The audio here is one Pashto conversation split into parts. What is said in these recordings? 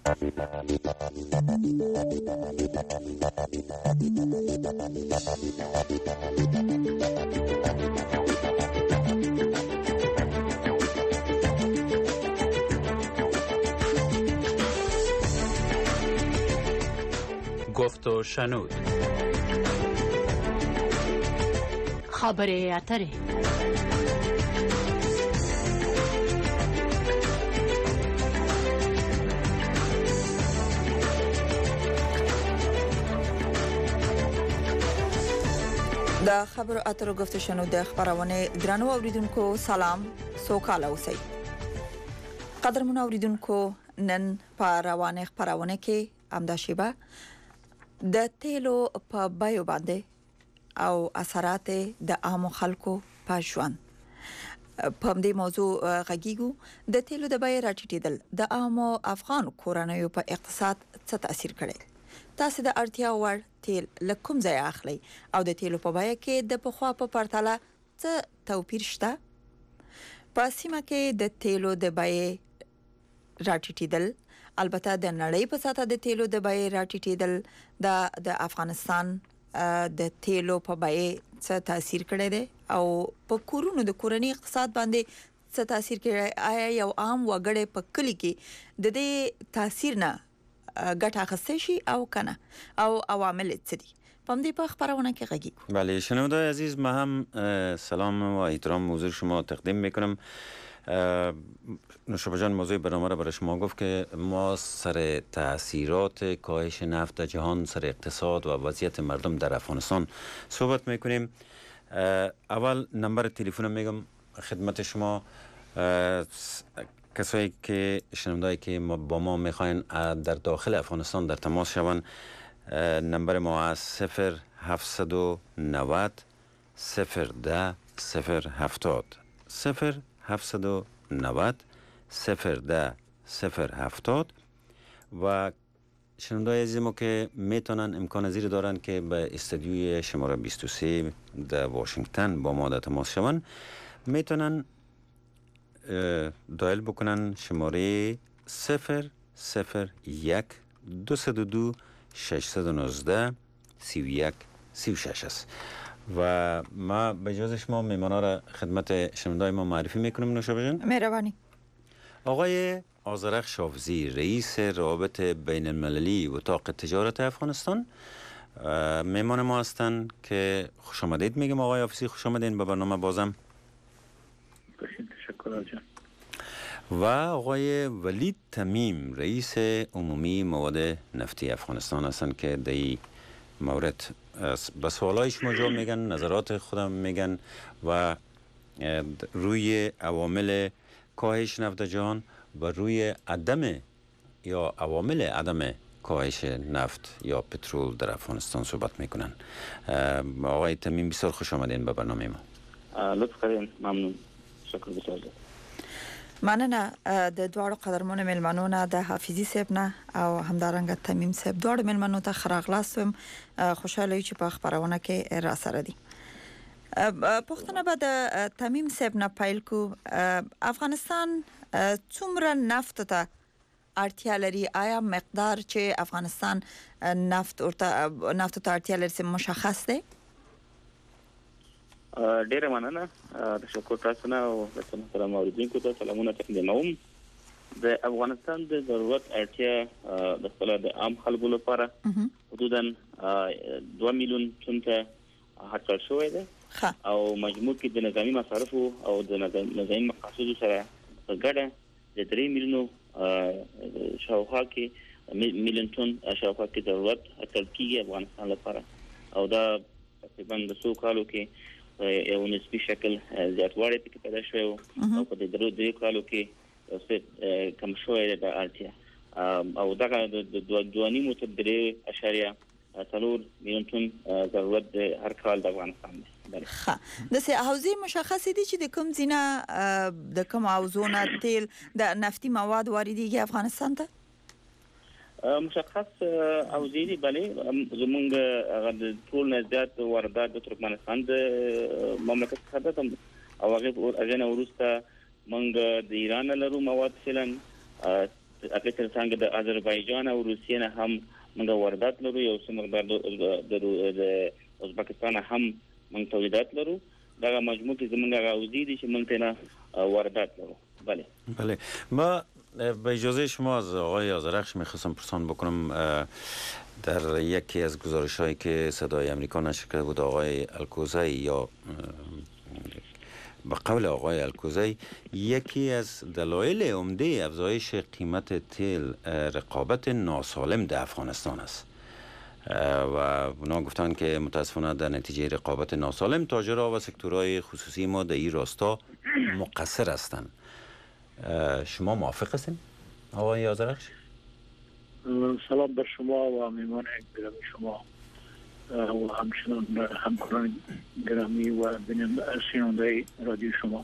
گفت و شنود. خبره اتره. د خبرو اترو گفت و شنود د خبرونه درنو اوریدونکو سلام سوکاله اوسئ. قدرمن اوریدونکو نن په روانه خبرونه کې امدا شیبه د تیلو په بایو باندې او اثرات د عام خلکو په ژوند په دې موضوع غږیږو. د تیلو د بای راټیټیدل د عام افغان کورنیو په اقتصاد څه تاثیر کړي؟ تاسو د اړتیا وړ تیل لکم ځای اخلي او د تیلو په بای کې د پخوا په پرتله څه توپیر شته؟ په سیمه کې د تیلو د بای راټیټیدل، البته د نړۍ په سطح د تیلو د بای راټیټیدل د افغانستان د تیلو په بای څه تاثیر کړی دی او په کورونو د کورنۍ اقتصاد باندې څه تاثیر کړی؟ آیا یو عام وګړی په کلی کې د دې تاثیر نه ګټه اخیستل شي او کنه او عوامل څه دي؟ په دې په خبرونه کې غږیږو. بله شنونده‌های عزیز، ما هم سلام و احترام حضور شما تقدیم میکنم. نوشابه جان موضوع برنامه را برای شما گفت که ما سر تاثیرات کاهش نفت در جهان، سر اقتصاد و وضعیت مردم در افغانستان صحبت میکنیم. اول نمبر تلفن میگم خدمت شما، کسایی که شنوندهایی که با ما میخواین در داخل افغانستان در تماس شوند، نمبر ما از 0790 010 070 0790 010 070 و شنونده‌های عزیز ما که میتونن امکان زیر دارن که به استودیوی شماره 23 در واشنگتن با ما در تماس شوند، میتونن دایل بکنن شماره 001 202 619 31 36 است و ما به اجازه شما میمانا را خدمت شنونده‌های ما معرفی میکنیم. نوشابه جان مهربانی. آقای آذرخ شافزی، رئیس روابط بین المللی اتاق تجارت افغانستان میمان ما هستند که خوش آمدید میگم. آقای آفیسی خوش آمدین به برنامه بازم. تشکر جان. و آقای ولید تمیم، رئیس عمومی مواد نفتی افغانستان هستند که در این مورد به سوالای شما جواب میگن، نظرات خودم میگن و روی عوامل کاهش نفت جهان و روی عوامل عدم کاهش نفت یا پترول در افغانستان صحبت میکنن. آقای تمیم بسیار خوش آمدین به برنامه ما. لطف کردین، ممنون. شکر بسیار. مننه د دوړو قدرمنو ملمنو نه، د حافظي صاحب نه او همدارنګه تمیم صاحب، دوړو ملمنو ته خراغلاستم. خوشاله چې په خبرونه کې را سره دي. پښتنه به د تمیم صاحب نه پیل کو. افغانستان څومره نفت ته اړتیا لري؟ آیا مقدار چې افغانستان نفت ته اړتیا لري مشخص دی؟ ډیره مننه. تشکر تاسو نه او تاسو محترم اوریدونکو ته سلامونه تقدیموم. د افغانستان د ضرورت اړتیا د خپل د عام خلکو لپاره حدوداً 2 میلیون ټن ته هڅول شوې ده او مجموع کې د نظامی مصارف او د نظامی مقاصد سره ګډه د 3 میلیون شاوخوا کې میلیون ټن شاوخوا کې ضرورت هڅول کیږي افغانستان لپاره او دا تقریبا د 100 کالو کې یو نسبی شکل زیاتوالی پکې پیدا شوی او په دې درې کالو کې څه کم شوی د اړتیا او دغه د 2.3 میلیون ټن ضرورت د هر کال د افغانستان دی. ښه، د سه حوزې مشخص دي چې د کوم ځینه د کوم حوزونه تیل د نفتي مواد واردېږي افغانستان ته؟ مشخص حوزې دي، بله زمونږ د ټول نه زیات واردات د ترکمنستان د مملکت څخه ده او هغه نه وروسته موږ د ایران لرو مواد فعلا اکثر څنګه د آذربایجان او روسیې نه هم موږ واردات لرو، یو څه مقدار د ازبکستان هم موږ تولیدات لرو. دا مجموع کې زموږ غوزي دي چې موږ ته نه واردات لرو. بله ما به اجازه شما از آقای آذرخش میخواستم پرسان بکنم. در یکی از گزارش‌هایی که صدای امریکا نشر کرده بود آقای الکوزی، یا به قول آقای الکوزی یکی از دلایل عمده افزایش قیمت تیل رقابت ناسالم در افغانستان است و اونا گفتن که متاسفانه در نتیجه رقابت ناسالم تاجرها و سکتورهای خصوصی ما در این راستا مقصر هستند. شما موافق هستین آقای آذرخش؟ سلام بر شما و میهمان گرامی شما و همچنان همکاران گرامی و شنونده رادیو شما.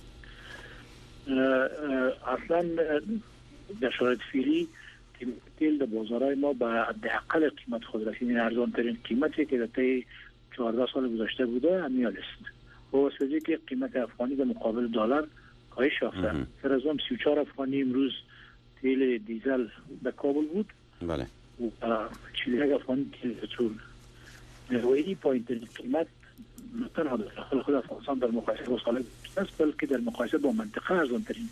اصلا در شرایط فعلی تیل در بازارهای ما به حداقل قیمت خود رسید. این ارزان ترین قیمتی که در طی 14 سال گذشته بوده همین است. با واسطه که قیمت افغانی در مقابل دلار کاهش یافته. سر از اون 34 افغانی امروز تیل دیزل در کابل بود. بله. و 41 افغانی تیل پترول. و این پایین‌ترین قیمت نه تنها در خود افغانستان در مقایسه با سال گذشته است، بلکه در مقایسه با منطقه ارزان‌ترین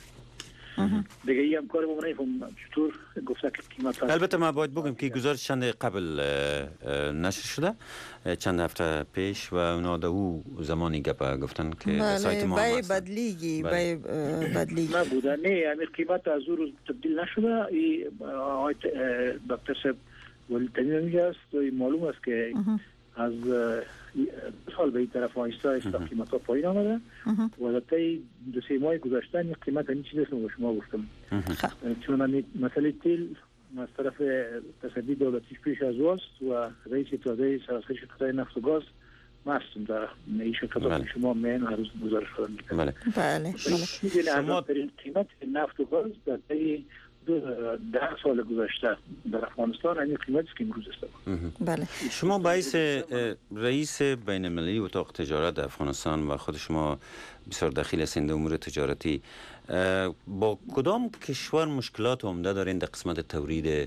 دیگه ای هم کار بمونه چطور گفته که قیمت البته ما باید بگم که گزارش چند قبل نشر شده، چند هفته پیش، و اونا در او زمانی گفتن که بله سایت ما بای بدلیگی نبوده. نه همین قیمت از او روز تبدیل نشده. آقای دکتر صاحب ولی تنین میگه است و معلوم است که از سال به این طرف آیسته قیمت ها پایین آمده و در طی 2-3 ماه گذشته این قیمت همین چیزی است که شما گفتم. چون مسئله تیل از طرف تصدی دولتی پیش از واست و رئیس اتحادیه سراسری شرکت‌های نفت و گاز ما هستیم در این شرکت‌ها که شما میان هر روز گزارش دادن می‌کنید. بله. شما ترین قیمت نفت و گاز در طی 10 سال گذشته در افغانستان همین قیمتی که امروز است. بله. شما باعث رئیس بین المللی اتاق تجارت در افغانستان و خود شما بسیار دخیل هستین در امور تجارتی، با کدام کشور مشکلات عمده دارین در قسمت تولید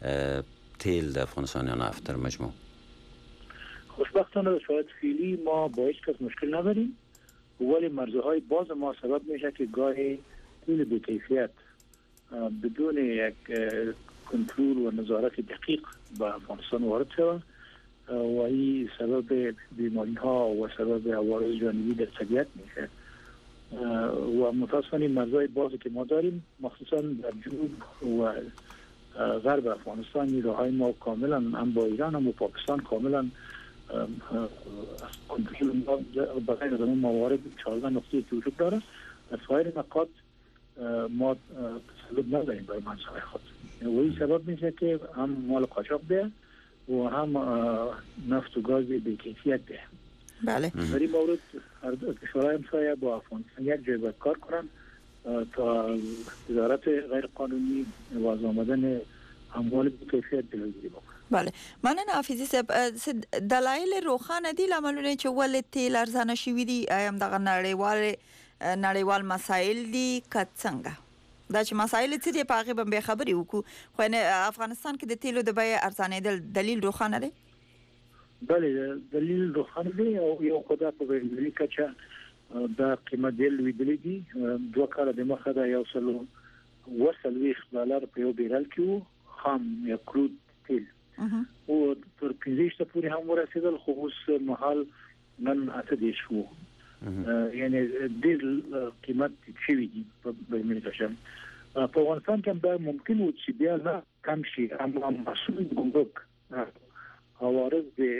تیل در افغانستان یا نفت در مجموع؟ خوشبختانه در شرایط فعلی ما با هیچ کس مشکل نداریم، ولی مرزهای باز ما سبب میشه که گاهی تیل بی کیفیت بدون یک کنترل و نظارت دقیق به افغانستان وارد شود و این سبب بیماری ها و سبب عوارض جانبی در طبیعت میشه و متاسفانه مرزهای بازی که ما داریم مخصوصا در جنوب و غرب افغانستان این راههای ما کاملا هم با ایران هم با پاکستان کاملا کنترل ما بغیر از اون موارد 14 نقطه که وجود داره. از سایر نقاط ما تسلط نداریم برای منصفه خود و این سبب میشه که هم مال قاچاق ده و هم نفت و گاز به کیفیت ده. بله. در این مورد کشورهای همسایه با افغانستان یک جای باید کار کنن تا تجارت غیر قانونی و از آمدن اموال به کیفیت جلوگیری بکنن. بله. مننه حافظی صاحب. دلایل روښانه دي لاملونه چې ولې تیل ارزانه شوي دي، هم دغه نړیوال مسایل دي که څنګه؟ دا چې مسایل څه دي په هغې به خبرې وکړو، خو افغانستان کې د تیلو د بیې ارزانېدل دلیل روښانه دی؟ بله دلیل روښانه دی او یو خو دا په بین‌المللي کچه دا قیمت ډېر لوېدلی دي. 2 کاله دمخه دا $140 په یو بیرل کې و خام یا کرود تیل او تر 15 پورې هم ورسېدل، خو اوس مهال نن 8 شو. یعنی ډېر قیمت شوي دي په بین‌المللي کچه. په افغانستان کې دا ممکن و چې بیا نه کم شي، اما مسئول ګمرک عوارض د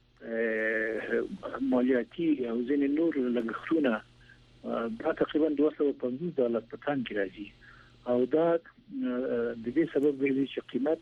مالیاتی او ځینې نور لګښتونه دا تقریبا $250 په تن کې راځي او دا د دې سبب دی چې قیمت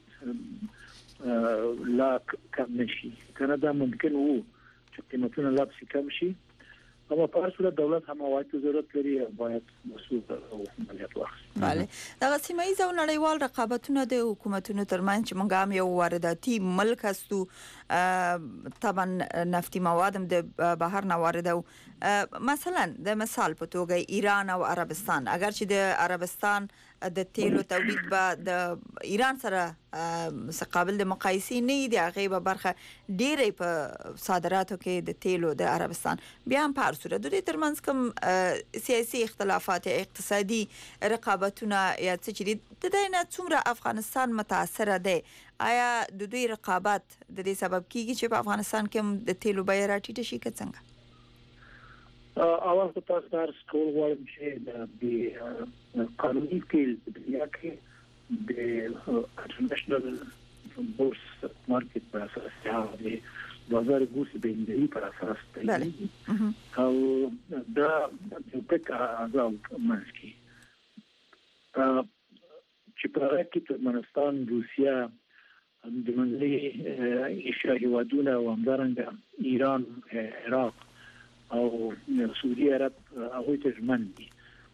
لا کم نشي. کنه دا ممکن وو چې قیمتونه لا کم شي، اما په هر صورت دولت هم عواید ضرورت لري او باید مسؤل او مالیات واخلي. بله. دغه سیمه ییز او نړیوال رقابتونه د حکومتونو ترمنځ چې موږ هم یو وارداتي ملک هستو، طبعا نفتي مواد هم د بهر نه واردو. مثلا د مثال په توګه ایران او عربستان، اگر چې د عربستان د تیلو تولید به د ایران سره قابل د مقایسې نه دی. هغه به برخه ډیره په صادراتو کې د تیلو د عربستان بیا هم په هر صورت د دې ترمنځ کوم سیاسي اختلافات اقتصادي رقابتونه یا څه چې د دې نه څومره افغانستان متاثر دی؟ آیا د دوی رقابت د دې سبب کیږي چې په افغانستان کې د تیلو بیه راټیټه شي که څنګه؟ اول خو تاسو درس کول غواړم چې د قانوني تیل په دنیا کې د انټرنیشنل بورس مارکیټ پر اساس د بازار بورس بین‌المللي پر اساس دی او دا د پکا ازاو ماسکی چې په هغه کې ترکمنستان، روسیا، د منځنۍ ایشیا هیوادونه او همدارنګه ایران، عراق او سعودي عرب هغوی ته ژمن دي.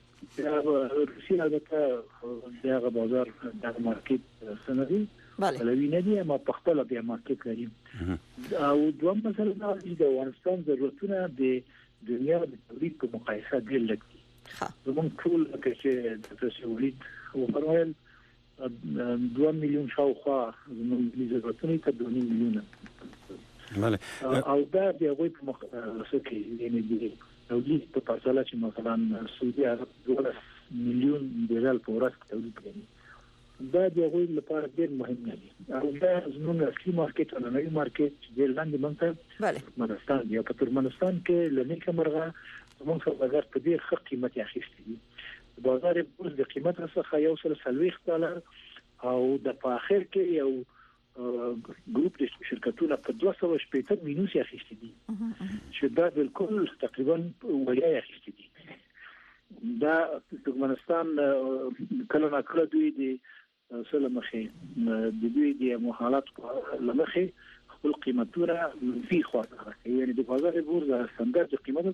روسیا البته دغه بازار د مارکیټ سندي بلوي نه دي، اما په خپل بیا مارکیټ لري. او دوم مثلا د افغانستان ضرورتونه د دنیا د تولید په مقایسه ډېر لږ دي. زموږ ټول چې د تولید وفرمایل 2 میلیون شاوخوا زموږ ضرورتونه ته 2 میلیون. بله. او دا د هغوی په مقایسه کې یعنې د تولید په پرتله چې مثلا سعودي عرب 12 میلیون ریال په ورځ کې تولید کوي، دا د هغوی لپاره ډېر مهم نه دي. او دا زموږ اصلي مارکیټ او نړۍ مارکیټ چې ډېر لاندې موږ ته ترکمنستان دی. او په ترکمنستان کې له نیکه مرغه زموږ سوداګر په ډېر ښه قیمت اخیستی دي. بازار بورس د قیمت څخه $140 او د په اخر کې یو ګروپ د شرکتونو په 280 مینوس اخیستی دي چې دا بالکل تقریبا وړیا اخیستی دي. دا ترکمنستان کله نه کله دوی د سلمخه د دوی د محالات لمخه خپل قیمتونه منفي خواته راځي. یعنی د بازار بورس د ستاندرد قیمت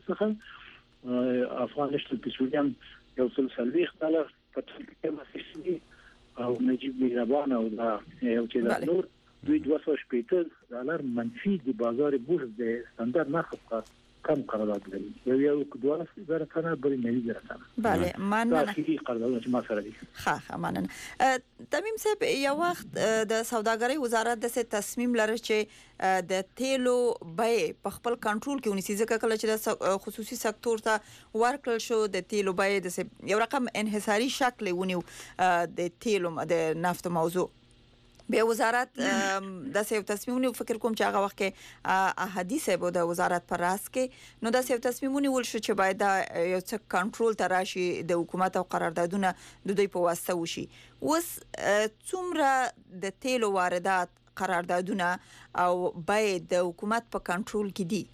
څخه افغان نشټل پیټرولیم $140 په ټول کې او نجیب مهربان او دا یو چې دا نور دوی $280 منفي د بازار بورس د ستاندرد نرخ کم قرارداد لري. یو $12 کنه بری نه لري. بله مننه. تاخیری قرارداد چې ما سره دي. ښه مننه. تمیم صاحب یو وخت د سوداګرۍ وزارت د تصمیم لري چې د تیلو بیه په خپل کنټرول کې ونیسي، ځکه کله چې د خصوصي سکتور ته ورکړل شو د تیلو بیه د یو رقم انحصاري شکل ونیو د تیلو د نفت موضوع. بیا وزارت د سیو تصمیمونه فکر کوم چې هغه وخت کې احادیث به د وزارت پر راس کې نو د سیو تصمیمونه ول شو چې باید یو څه کنټرول تراشي د حکومت او قراردادونه د دوی په واسطه وشي. اوس څومره د تیلو واردات قراردادونه او باید د حکومت په کنټرول کې دي؟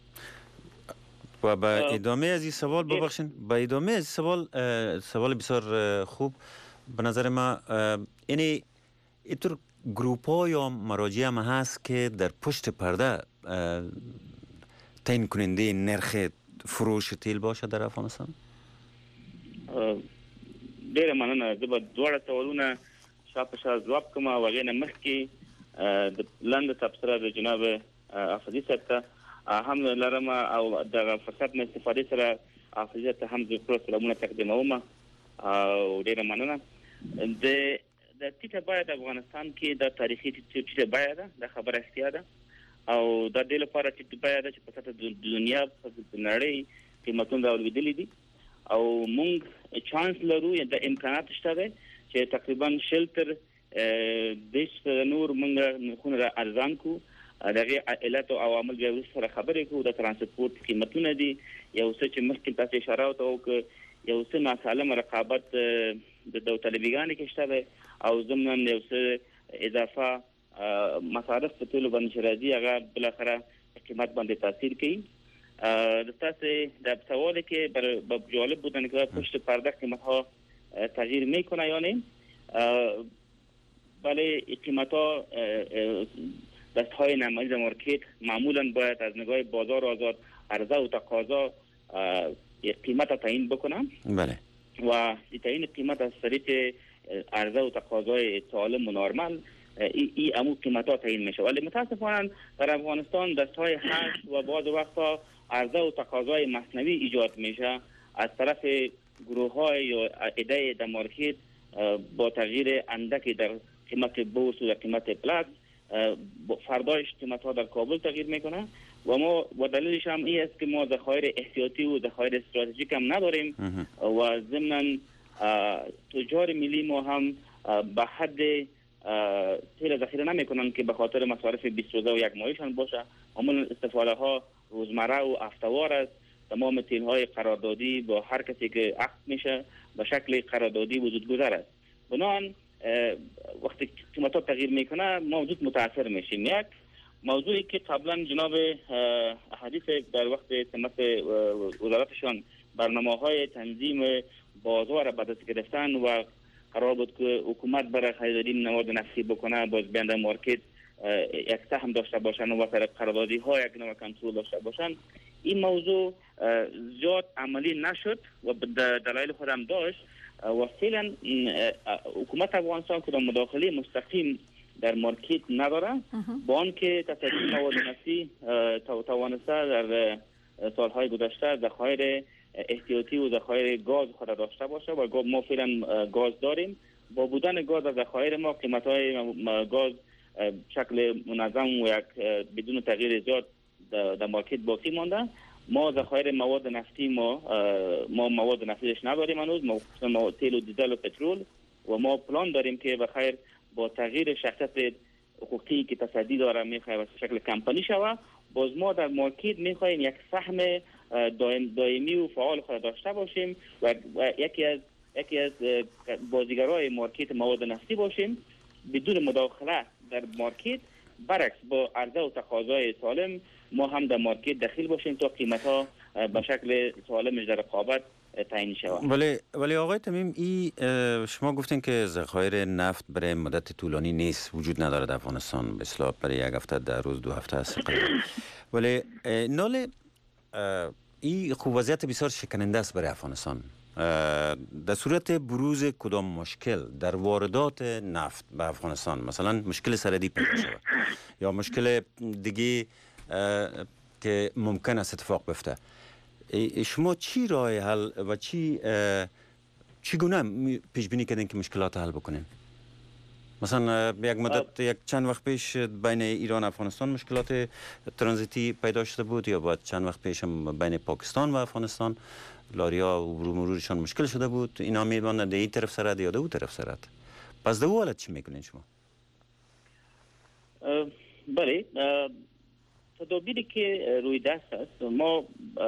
و با ادامه از این سوال ببخشین، با ادامه از سوال بسیار خوب به نظر ما یعنی اینطور گروپ ها یا مراجع هم هست که در پشت پرده تعیین کننده نرخ فروش تیل باشه در افغانستان؟ ډیره مننه. زه به دواړه سوالونه شاپشا ځواب کوم او هغې نه مخکې د لنډه تبصره د جناب افضلي صاحب ته هم لرم او دغه فرصت نه استفادې سره افضلي ته هم زه سلامونه تقدیموم او ډیره مننه. د ټیټه بیه د افغانستان کې د تاریخي ټیټه بیه ده، د خبره اختیا ده او د دې لپاره ټیټه بیه ده چې په سطح د دنیا په نړۍ قیمتونه راولوېدلي دي او موږ چانس لرو یا د امکانات شته دی چې تقریبا شلتر د نور موږ نرخونه ارزان کو. دغه علت او عوامل بیا وروسته سره خبرې کوو. د ترانسپورت قیمتونه دي، یو څه چې مخکې تاسو اشاره وکړه، یو څه ناسالمه رقابت د داوطلبیګانو کې شته دی او ضمن یو څه اضافه مصارف په تیلو باندې چې راځي هغه بالاخره قیمت باندې تاثیر کوي. د تاسو در سوال که جالب بودن که پشت پرده قیمت ها تغییر میکنه یا نه، بله قیمت ها دست های نمایش مارکت معمولا باید از نگاه بازار آزاد عرضه و تقاضا قیمت تعیین بکنم. بله. و تعیین قیمت از طریق عرضه و تقاضای سالم و نرمال این امو قیمت ها تعیین میشه. ولی متاسفانه در افغانستان دستهای حشر و بعض وقتا عرضه و تقاضای مصنوعی ایجاد میشه از طرف گروه های یا ایده در مارکت با تغییر اندکی در قیمت بورس و در قیمت پلاس فردایش قیمت ها در کابل تغییر میکنه و دلیلش هم این است که ما ذخایر احتیاطی و ذخایر استراتژیک هم نداریم و ضمن تجار ملی ما هم به حد تیل ذخیره نمیکنن که به خاطر مصارف 20 روزه و یک ماهیشان باشه. معمولا استفاده ها روزمره و هفته‌وار است. تمام تیل های قراردادی با هر کسی که عقد میشه به شکل قراردادی وجود گذار است. بنابراین وقتی قیمت ها تغییر میکنه ما زود متاثر میشیم. یک موضوعی که قبلا جناب احادیث در وقت سمت وزارتشان برنامه‌های تنظیم بازار به دست گرفتن و قرار بود که حکومت برای خریداری مواد نفتی بکنه، باز بنده مارکت یک سهم داشته باشن و طریق قراردادی ها یک نوع کنترل داشته باشن. این موضوع زیاد عملی نشد و دلایل خودم داشت و فعلا حکومت افغانستان که مداخله مستقیم در مارکت نداره، با آنکه تصدی مواد نفتی توانسته در سالهای گذشته ذخایر احتیاطی و ذخایر گاز خود داشته باشه و ما فعلا گاز داریم. با بودن گاز در ذخایر ما قیمت های گاز شکل منظم و یک بدون تغییر زیاد در مارکت باقی مانده. ما ذخایر مواد نفتی ما مواد نفتیش نداریم هنوز، ما تیل و دیزل و پترول و ما پلان داریم که بخیر با تغییر شخصیت حقوقی که تصدی داره میخواه شکل کمپانی شوه، باز ما در مارکت میخواهیم یک سهم دائمی و فعال خود داشته باشیم و یکی از بازیگرای مارکت مواد نفتی باشیم بدون مداخله در مارکت. برعکس با عرضه و تقاضای سالم ما هم در مارکت دخیل باشیم تا قیمت ها به شکل سالمش در رقابت تعیین شود. ولی آقای تمیم شما گفتین که ذخایر نفت برای مدت طولانی نیست، وجود نداره در افغانستان، به اصطلاح برای یک هفته، 10 روز، 2 هفته است. ولی نال این خوب وضعیت بسیار شکننده است برای افغانستان. در صورت بروز کدام مشکل در واردات نفت به افغانستان، مثلا مشکل سرحدی پیدا شود یا مشکل دیگه که ممکن است اتفاق بیفته، شما چی راه حل و چی گونه پیش بینی کردین که مشکلات حل بکنین؟ مثلا یک مدت چند وقت پیش بین ایران و افغانستان مشکلات ترانزیتی پیدا شده بود، یا بعد چند وقت پیش هم بین پاکستان و افغانستان لاریا و مرورشان مشکل شده بود. اینا میبانند در این طرف سرد یا در اون طرف سرد. پس در اون حالت چی میکنین شما؟ بله، تدابیری که روی دست است، ما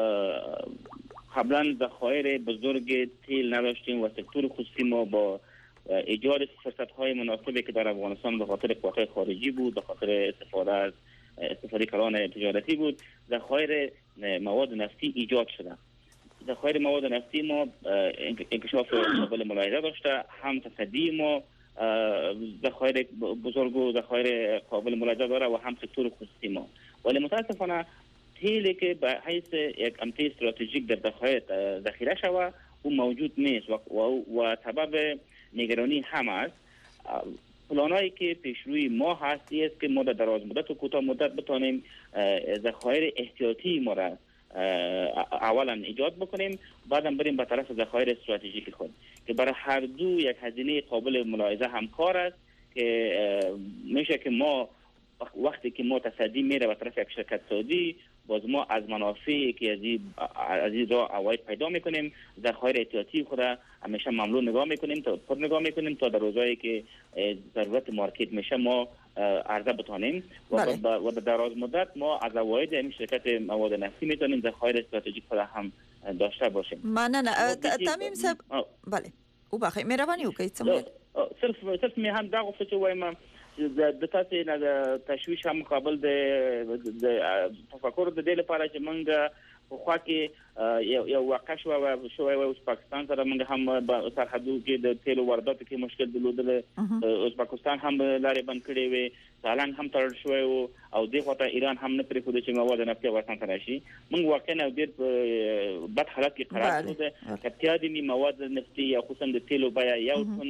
قبلا ذخایر بزرگ تیل نداشتیم و سکتور خصوصی ما با ایجاد فرصت‌های مناسبی که در افغانستان به خاطر قوت‌های خارجی بود، به خاطر استفاده کلان تجارتی بود، ذخایر مواد نفتی ایجاد شده. ذخایر مواد نفتی ما انکشاف قابل ملاحظه داشته، هم تصدی ما ذخایر بزرگ و ذخایر قابل ملاحظه داره و هم سکتور خصوصی ما. ولی متاسفانه تیلی که به حیث یک امتیاز استراتژیک در ذخایر ذخیره شود او موجود نیست و سبب نگرانی هم است. پلانایی که پیش روی ما هست است که ما در دراز مدت و کوتاه مدت بتانیم ذخایر احتیاطی ما را اولا ایجاد بکنیم، بعدم بریم به طرف ذخایر استراتژیک خود که برای هر دو یک هزینه قابل ملاحظه همکار است که میشه که ما وقتی که ما تصدی میره به طرف یک شرکت سعودی، باز ما از منافعی که از این راه عواید پیدا میکنیم، ذخایر احتیاطی خود همیشه مملو نگاه میکنیم تا در روزایی که ضرورت مارکت میشه ما عرضه بتانیم و در دراز مدت ما از عواید این شرکت مواد نفتی میتونیم ذخایر استراتژیک خود هم داشته باشیم. نه تمیم صاحب بله او بخیر مهربانی وکړئ صرف می هم دا گفته چې وایم د تاسې نه تشویش هم مقابل د تفکر د دې لپاره چې موږ په خوا کې یو واقع شوی و پاکستان سره موږ هم په سرحدو کې د تیلو وارداتو کې مشکل درلودل، ازبکستان هم لارې بند کړې وې، سالنګ هم تړل شوی و او دې خواته ایران هم نه پرېښوده چې مواد نفتي افغانستان ته راشي. موږ واقعا ډېر بد حالت کې قرار شو. کتیا دي مواد نفتي یا خصوصا د تیلو بیه یو ټن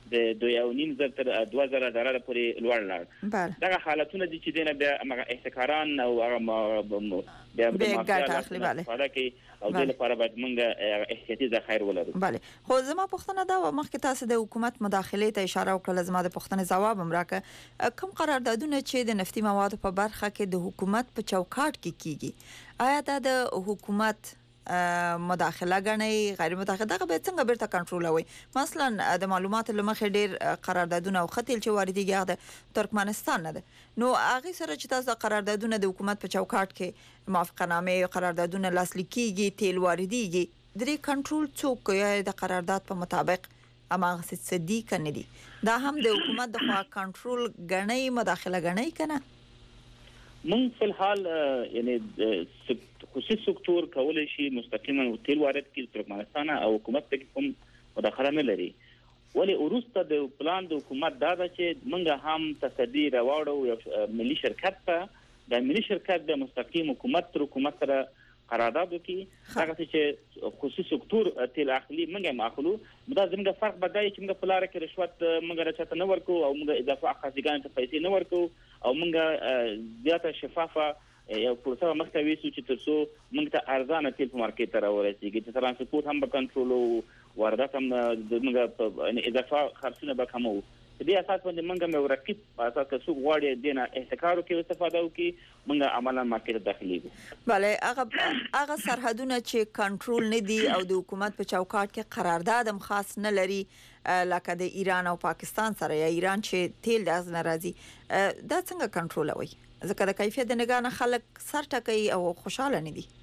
د 2.5 تر 2000 ډالر پورې لوړ لاړ. دا حالتونه دي چې دنه بیا احتکاران او هغه بیا ګټه اخلي بله او د لپاره باید موږ احتیاطي ذخایر ولرو. بله خو زما پوښتنه دا و مخکې تاسو د حکومت مداخله ته اشاره وکړه، زما د پوښتنې جواب هم راکړه. کوم قراردادونه چې د نفتي موادو په برخه کې د حکومت په چوکاټ کې کیږي، آیا دا د حکومت مداخله غني غیر مداخله دغه به څنګه بیرته کنټرولوي؟ مثلا د معلوماتو لمخې ډیر قراردادونه او خطیل چې واردېږي د ترکمنستان نه ده، نو هغه سره چې تاسو قراردادونه د حکومت په چوکاټ کې موافقتنامه قراردادونه لاسلیک کیږي، تیل واردېږي، درې کنټرول څوک کوي د قرارداد په مطابق اماغه صدیق نه دي؟ دا هم د حکومت د خوا کنټرول غني مداخله غني کنه؟ من فی الحال یعنی خصوصي سکتور کولای شي مستقیما تیل وارد کړي ترکمنستان او حکومت ته کوم مداخله نه لري، ولی ورسته د پلان د حکومت دا ده چې موږ هم تصدی راوړو یو ملي شرکت ته، د ملي شرکت د مستقیم حکومت تر حکومت سره قرارداد وکړي، هغه چې خصوصي سکتور تیل اخلي موږ هم اخلو. دا زموږ فرق بدای چې موږ په لار کې رشوت موږ راچته نه ورکو او موږ اضافه خاصګان ته پیسې نه ورکو او موږ زیاته شفافه یو پروسه مختوي چې تاسو موږ ته ارزانه تیل په مارکیټ ته راورسیږي، چې ترانسپورت هم به کنټرول او واردات هم موږ اضافه خرڅونه به کمو. په دې اساس باندې موږ مې ورکیب په اساس کې څوک غواړي دینه احتکار کوي استفاده وکړي، موږ عملاً مارکیټ داخليږو. بله هغه سرحدونه چې کنټرول نه دي او د حکومت په چوکاټ کې قرارداد هم خاص نه لري، لکه د ایران او پاکستان سره، یا ایران چې تیل د ازنه راځي، دا څنګه کنټرولوي؟ ځکه د کیفیت د نگاه نه خلک سر ټکوي او خوشاله نه دي.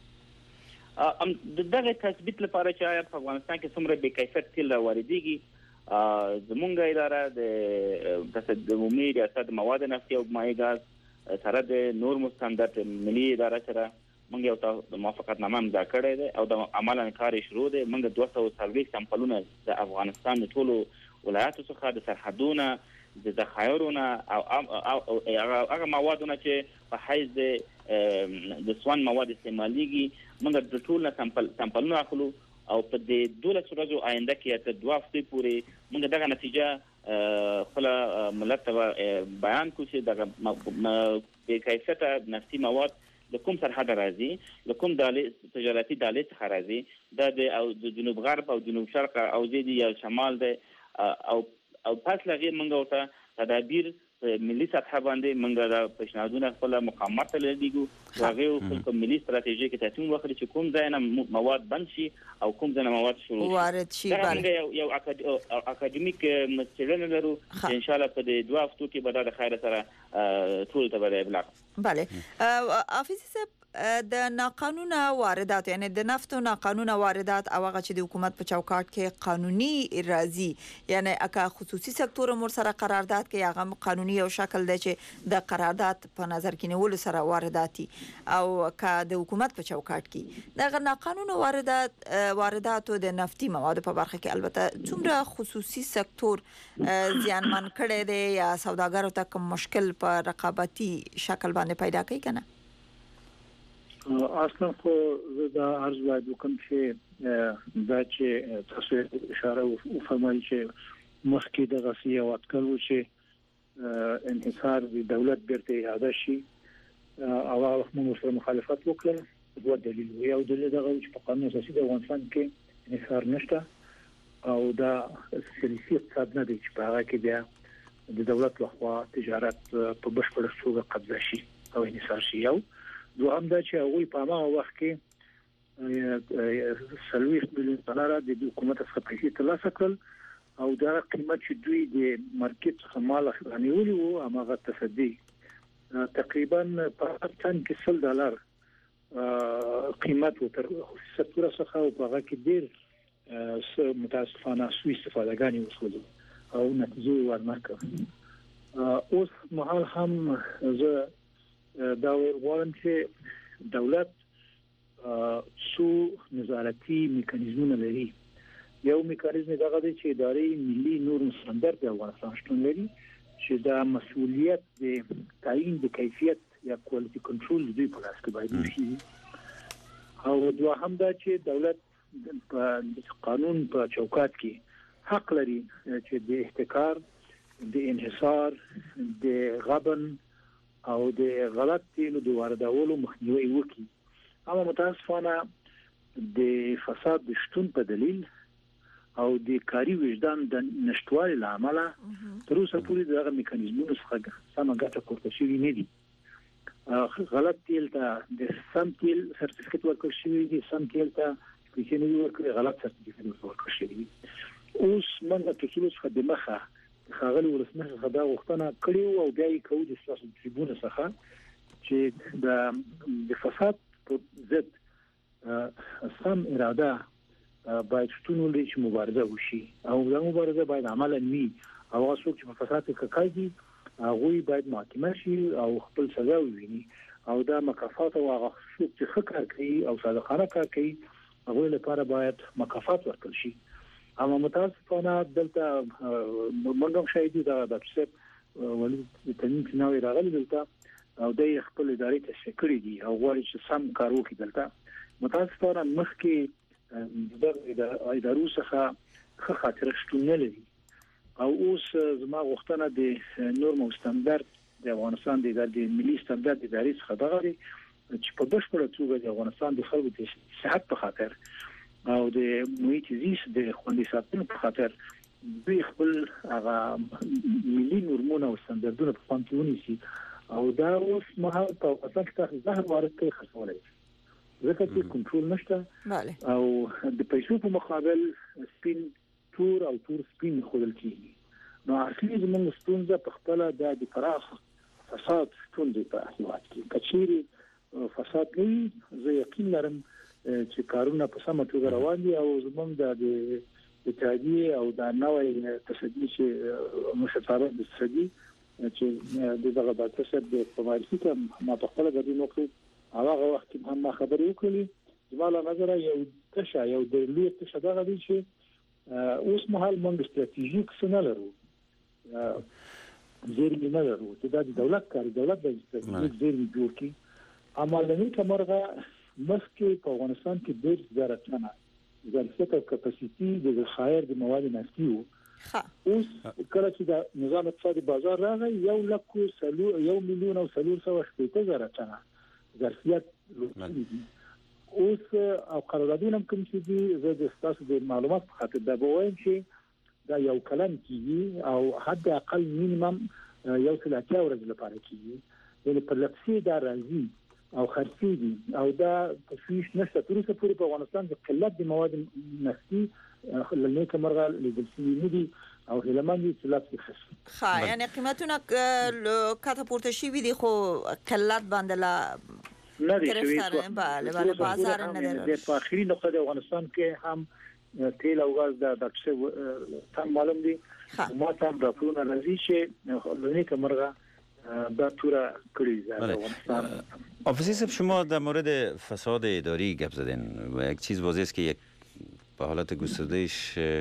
دغه تثبیت لپاره چې آیا په افغانستان کې څومره بې کیفیت تیل واردېږي، زمونږ اداره د عمومي ریاست مواد نفتي او مایع ګاز سره د نور مستندات ملي اداره سره موږ یو موافقتنامه امضا کړې ده او د عملاً کار شروع ده. موږ 240 سامپلونه د افغانستان د ټولو ولایاتو څخه د سرحدونو د ذخایرونو او هغه موادونه چې په حیز د سوان مواد استعماليږي موږ د ټولو سامپلونه اخلو او په دې 12 ورځو آینده کې تر 2 هفتې پورې موږ دغه نتیجه خپل ملت ته بیان کوو چې دغه بې کیفیته نفتي مواد د کوم سرحد راځي، د کوم تجارتي دالې څخه راځي، د جنوب غرب او جنوب شرق او زیدي یا شمال ده او پس لغې موږ ورته تدابیر ملي سطح باندې موږ د پیشنهادونه خپل مقامات ته لګیږو، هغه خپل ملي ستراتیژي کې تصمیم واخلي چې کوم ځای نه مواد بند شي او کوم ځای نه مواد شروع وارد شي. یو اکاډمیک مسئله لرو چې ان شاء الله په 2 هفتو کې به د خیر سره ټول ته به ابلاغ. بله حافظ صاحب، د ناقانونه واردات یعنی د نفتو ناقانونه واردات او هغه چې د حکومت په چوکاټ کې قانوني راځي، یعنی اکا خصوصي سکتور مر سره قرارداد کې هغه قانوني او شکل دی چې د قرارداد په نظر کې نیول سره وارداتي او کا د حکومت په چوکاټ کې دغه ناقانونه وارداتو د نفتي موادو په برخه کې البته څومره خصوصي سکتور زیانمن کړي دي یا سوداګرو ته کوم مشکل په رقابتي شکل باندې پیدا کوي کنه؟ اصلا خو دا عرض باید وکم چې دا چې تاسو اشاره وفرمایئ چې مخکې د غسی او اتکل و چې انحصار د دولت بیرته اعاده شي او موږ سره مخالفت وکړو، دوه دلیل وي. او دلیل دا چې په قانون اساسي د افغانستان کې انحصار نشته او دا سیاسي اقتصاد نه دی چې په هغه کې بیا د دولت لخوا تجارت په بشپړ توګه قبضه شي او انحصار شي. یو دوهم دا چې هغه په هغه وخت کې 30 میلیون ډالر د حکومت څخه پیسې ترلاسه کړل او دا قیمت چې دوی د مارکیټ څخه مال غنیولي وو هغه تصدی تقریبا په تن کې $10 قیمت تر خصوصي سکتور څخه او په هغه کې ډیر متاسفانه سوء استفادهګانی وسول او نتیجه ورنکړه. اوس مهال هم زه دا وایي چې دولت څو نظارتي میکانیزمونه لري. یو میکانیزم دغه دی چې ادارې ملي نور مستندات د افغانستان شتون لري چې دا مسؤلیت د تعیین د کیفیت یا کوالټي کنټرول دوی په لاس کې باید وي. او دوهم دا چې دولت په قانون په چوکاټ کې حق لري چې د احتکار، د انحصار، د غبن او د غلط تیلو د واردولو مخنیوي وکړي. اما متاسفانه د فساد د شتون په دلیل او د کاری وجدان د نشټوالي لامل تر اوسه پورې دغه میکانیزمونو څخه سمه ګټه پورته شوې نه دي. غلط تیل ته د سم تیل سرټیفیکټ ورکړل شوی دی، سم تیل ته پیسې ورکړي، غلط سرټیفیکټ ورکړل شوی دی. اوس موږ د ټکیلو څخه د مخه خاغلی ولسمشر خدا غوښتنه کړې او بیا یې کوي د سیاسي تریبون څخه چې د فساد په ضد سم اراده باید شتون ولري چې مبارزه وشي او دا مبارزه باید عملاً وي او څوک چې په فساد کې کوي هغه باید محاکمه شي او خپل سزا وویني او دا مکافات او هغه څوک چې ښه کار کوي او صادقانه کار کوي هغه لپاره باید مکافات ورکړل شي. اما متاسفانه دلته موږ شاهد یو د څه ولې د تنظیم نوې راغلي دلته او د خپل ادارې تشکیل کړی دي او غواړي چې سم کار وکړي. دلته متاسفانه مخکې د ادارو څخه ښه خاطر شتون نه لري او اوس زما غوښتنه د نورم استاندارد د افغانستان د ملي استاندارد د ادارې څخه دغه چې په بشپړه توګه د افغانستان د خلکو د صحت په خاطر او د محیط زیست د خوندي ساتنې په خاطر دوی خپل هغه ملي نورمونه او استانداردونه په پام کې ونیسي او دا اوس مهال په افغانستان کې زهر وارد کوي خرڅولای ځکه چې کنټرول نشته او د پیسو په مقابل سپین تور او تور سپین خودل کیږي. نو اصلي زموږ ستونزه په خپل د فراخ فساد ستونزه په هیواد کې کچيري فساد نه زه یقین لرم چې کارونه په سمه توګه روان دي او زموږ د اتحادیه او د نوې تصدی چې مشترک د تصدی چې دغه د تصدی د پمارسي کې ما په خپل غوډي نو هغه وخت کې هم خبرې وکړې زموږ نظر یو تشه یو د لوی تشه دغه دي چې اوس مهال موږ ستراتیژیک څه نه لرو زیرمې نه لرو چې د دولت کار دولت د ستراتیژیک زیرمې جوړ کړي اما لنی کومرغه مخکې په افغانستان کې ډېر زیات نه ظرفیت او کپاسيټي د ذخایر د مواد نفتي وو. اوس کله چې د نظام اقتصادي بازار راغی 1 مليون او 370,000 ټنه ظرفیت لوړ اوس او قراردادونه کوم چې دي زه د تاسو د معلومات په خاطر دا وایم چې دا یو کلام کیږي او حد اقل مینیمم یو څلاتیا ورځې لپاره کیږي یعنی په لپسي دا راځي او خرڅي دي او دا تشویش نشته تر اوسه پورې په افغانستان کې قلت د مواد نفتي لنی کومرغه لیدلسي نه دي او هلمند چې لاس کې خسي یعنی قیمتونه کاته پورته شي دي خو قلت باندې لا نه دي شوی بله بازار نه لري. په اخري نقطه د افغانستان کې هم تیل او غاز د څه تم معلوم دي ما تم راپورونه راځي چې لنی کومرغه دا تورا کړی افغانستان. آفیسی صاحب شما در مورد فساد اداری گپ زدین و یک چیز واضح است که یک به حالت گستردهش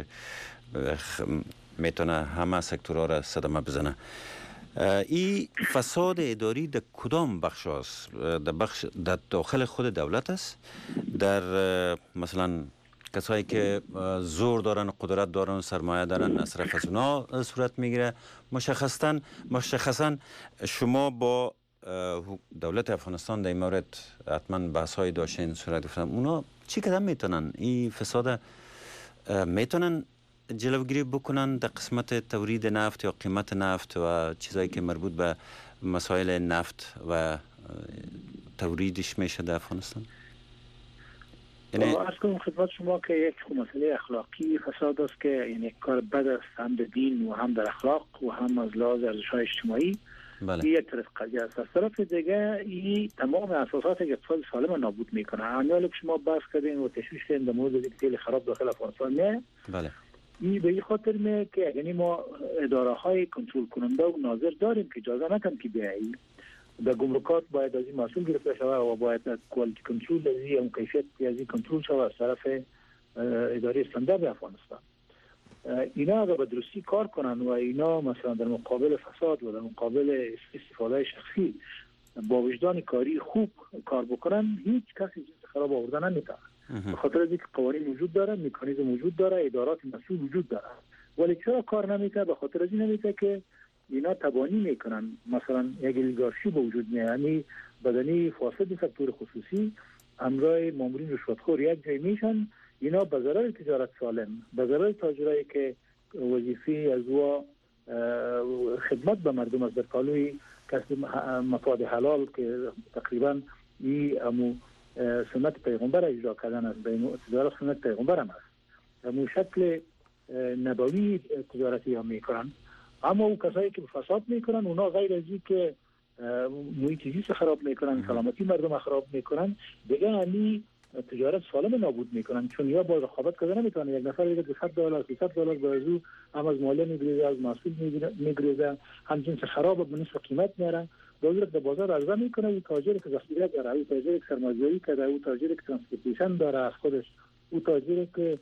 میتونه همه سکتورها را صدمه بزنه. این فساد اداری در کدام بخش است؟ در داخل خود دولت است؟ در مثلا کسایی که زور دارن و قدرت دارن و سرمایه دارن مصرف از اونا صورت میگیره؟ مشخصا شما با دولت افغانستان در این مورد حتما بحث های داشتین صورت گفتم اونا چی قدم میتونن این فساد میتونن جلوگیری بکنن در قسمت تولید نفت یا قیمت نفت و چیزایی که مربوط به مسائل نفت و تولیدش میشه در افغانستان؟ یعنی اصلا خدمت شما که یک مسئله اخلاقی فساد است که یعنی کار بد است هم در دین و هم در اخلاق و هم از لحاظ ارزش‌های اجتماعی. بله. یک طرف قضیه است. از طرف دیگه این تمام اساسات اقتصاد سالم نابود میکنه. همین که شما بحث کردین و تشویش کردین در مورد تیل خراب داخل افغانستان نه. بله. این به این خاطر میه که یعنی ما اداره های کنترل کننده و ناظر داریم که اجازه ندن که بیایی. در گمرکات باید از این مسئول گرفته شود و باید کوالیتی کنترل از این کیفیت از این کنترل شود از طرف اداره استاندارد افغانستان. اینا اگر به درستی کار کنن و اینا مثلا در مقابل فساد و در مقابل استفاده شخصی با وجدان کاری خوب کار بکنن هیچ کسی چیز خراب آوردن نمیتونه. به خاطر اینکه قوانین وجود داره، مکانیزم وجود داره، ادارات مسئول وجود داره. ولی چرا کار نمیکنه؟ به خاطر از این نمیکنه که اینا تبانی میکنن. مثلا یک اولیگارشی به وجود میاد، یعنی بدنی فاسد سکتور خصوصی همراه مامورین رشوتخور یک جای میشن. اینا به ضرر تجارت سالم، به ضرر تاجرایی که وظیفه از او خدمت به مردم از در پالوی کسب مفاد حلال که تقریبا این سنت پیغمبر اجرا کردن است، بین تجارت سنت پیغمبر هم است، همون شکل نبوی تجارتی هم میکنن. اما اون کسایی که فساد میکنن اونا غیر از این که محیط زیست خراب میکنن، سلامتی مردم خراب میکنن، دیگه همین تجارت سالم نابود میکنن. چون یا با رقابت کردن نمیتونن. یک نفر دیگه $200 $300 به ازو هم از مالیه میگیره، از محصول میگیره، هم جنس خراب به نصف قیمت میاره، دولت به بازار عرضه میکنه. این تاجری که مسئولیت داره، این تاجری که سرمایه‌گذاری کرده، این تاجری که ترانسپورتیشن داره از خودش، این تاجری که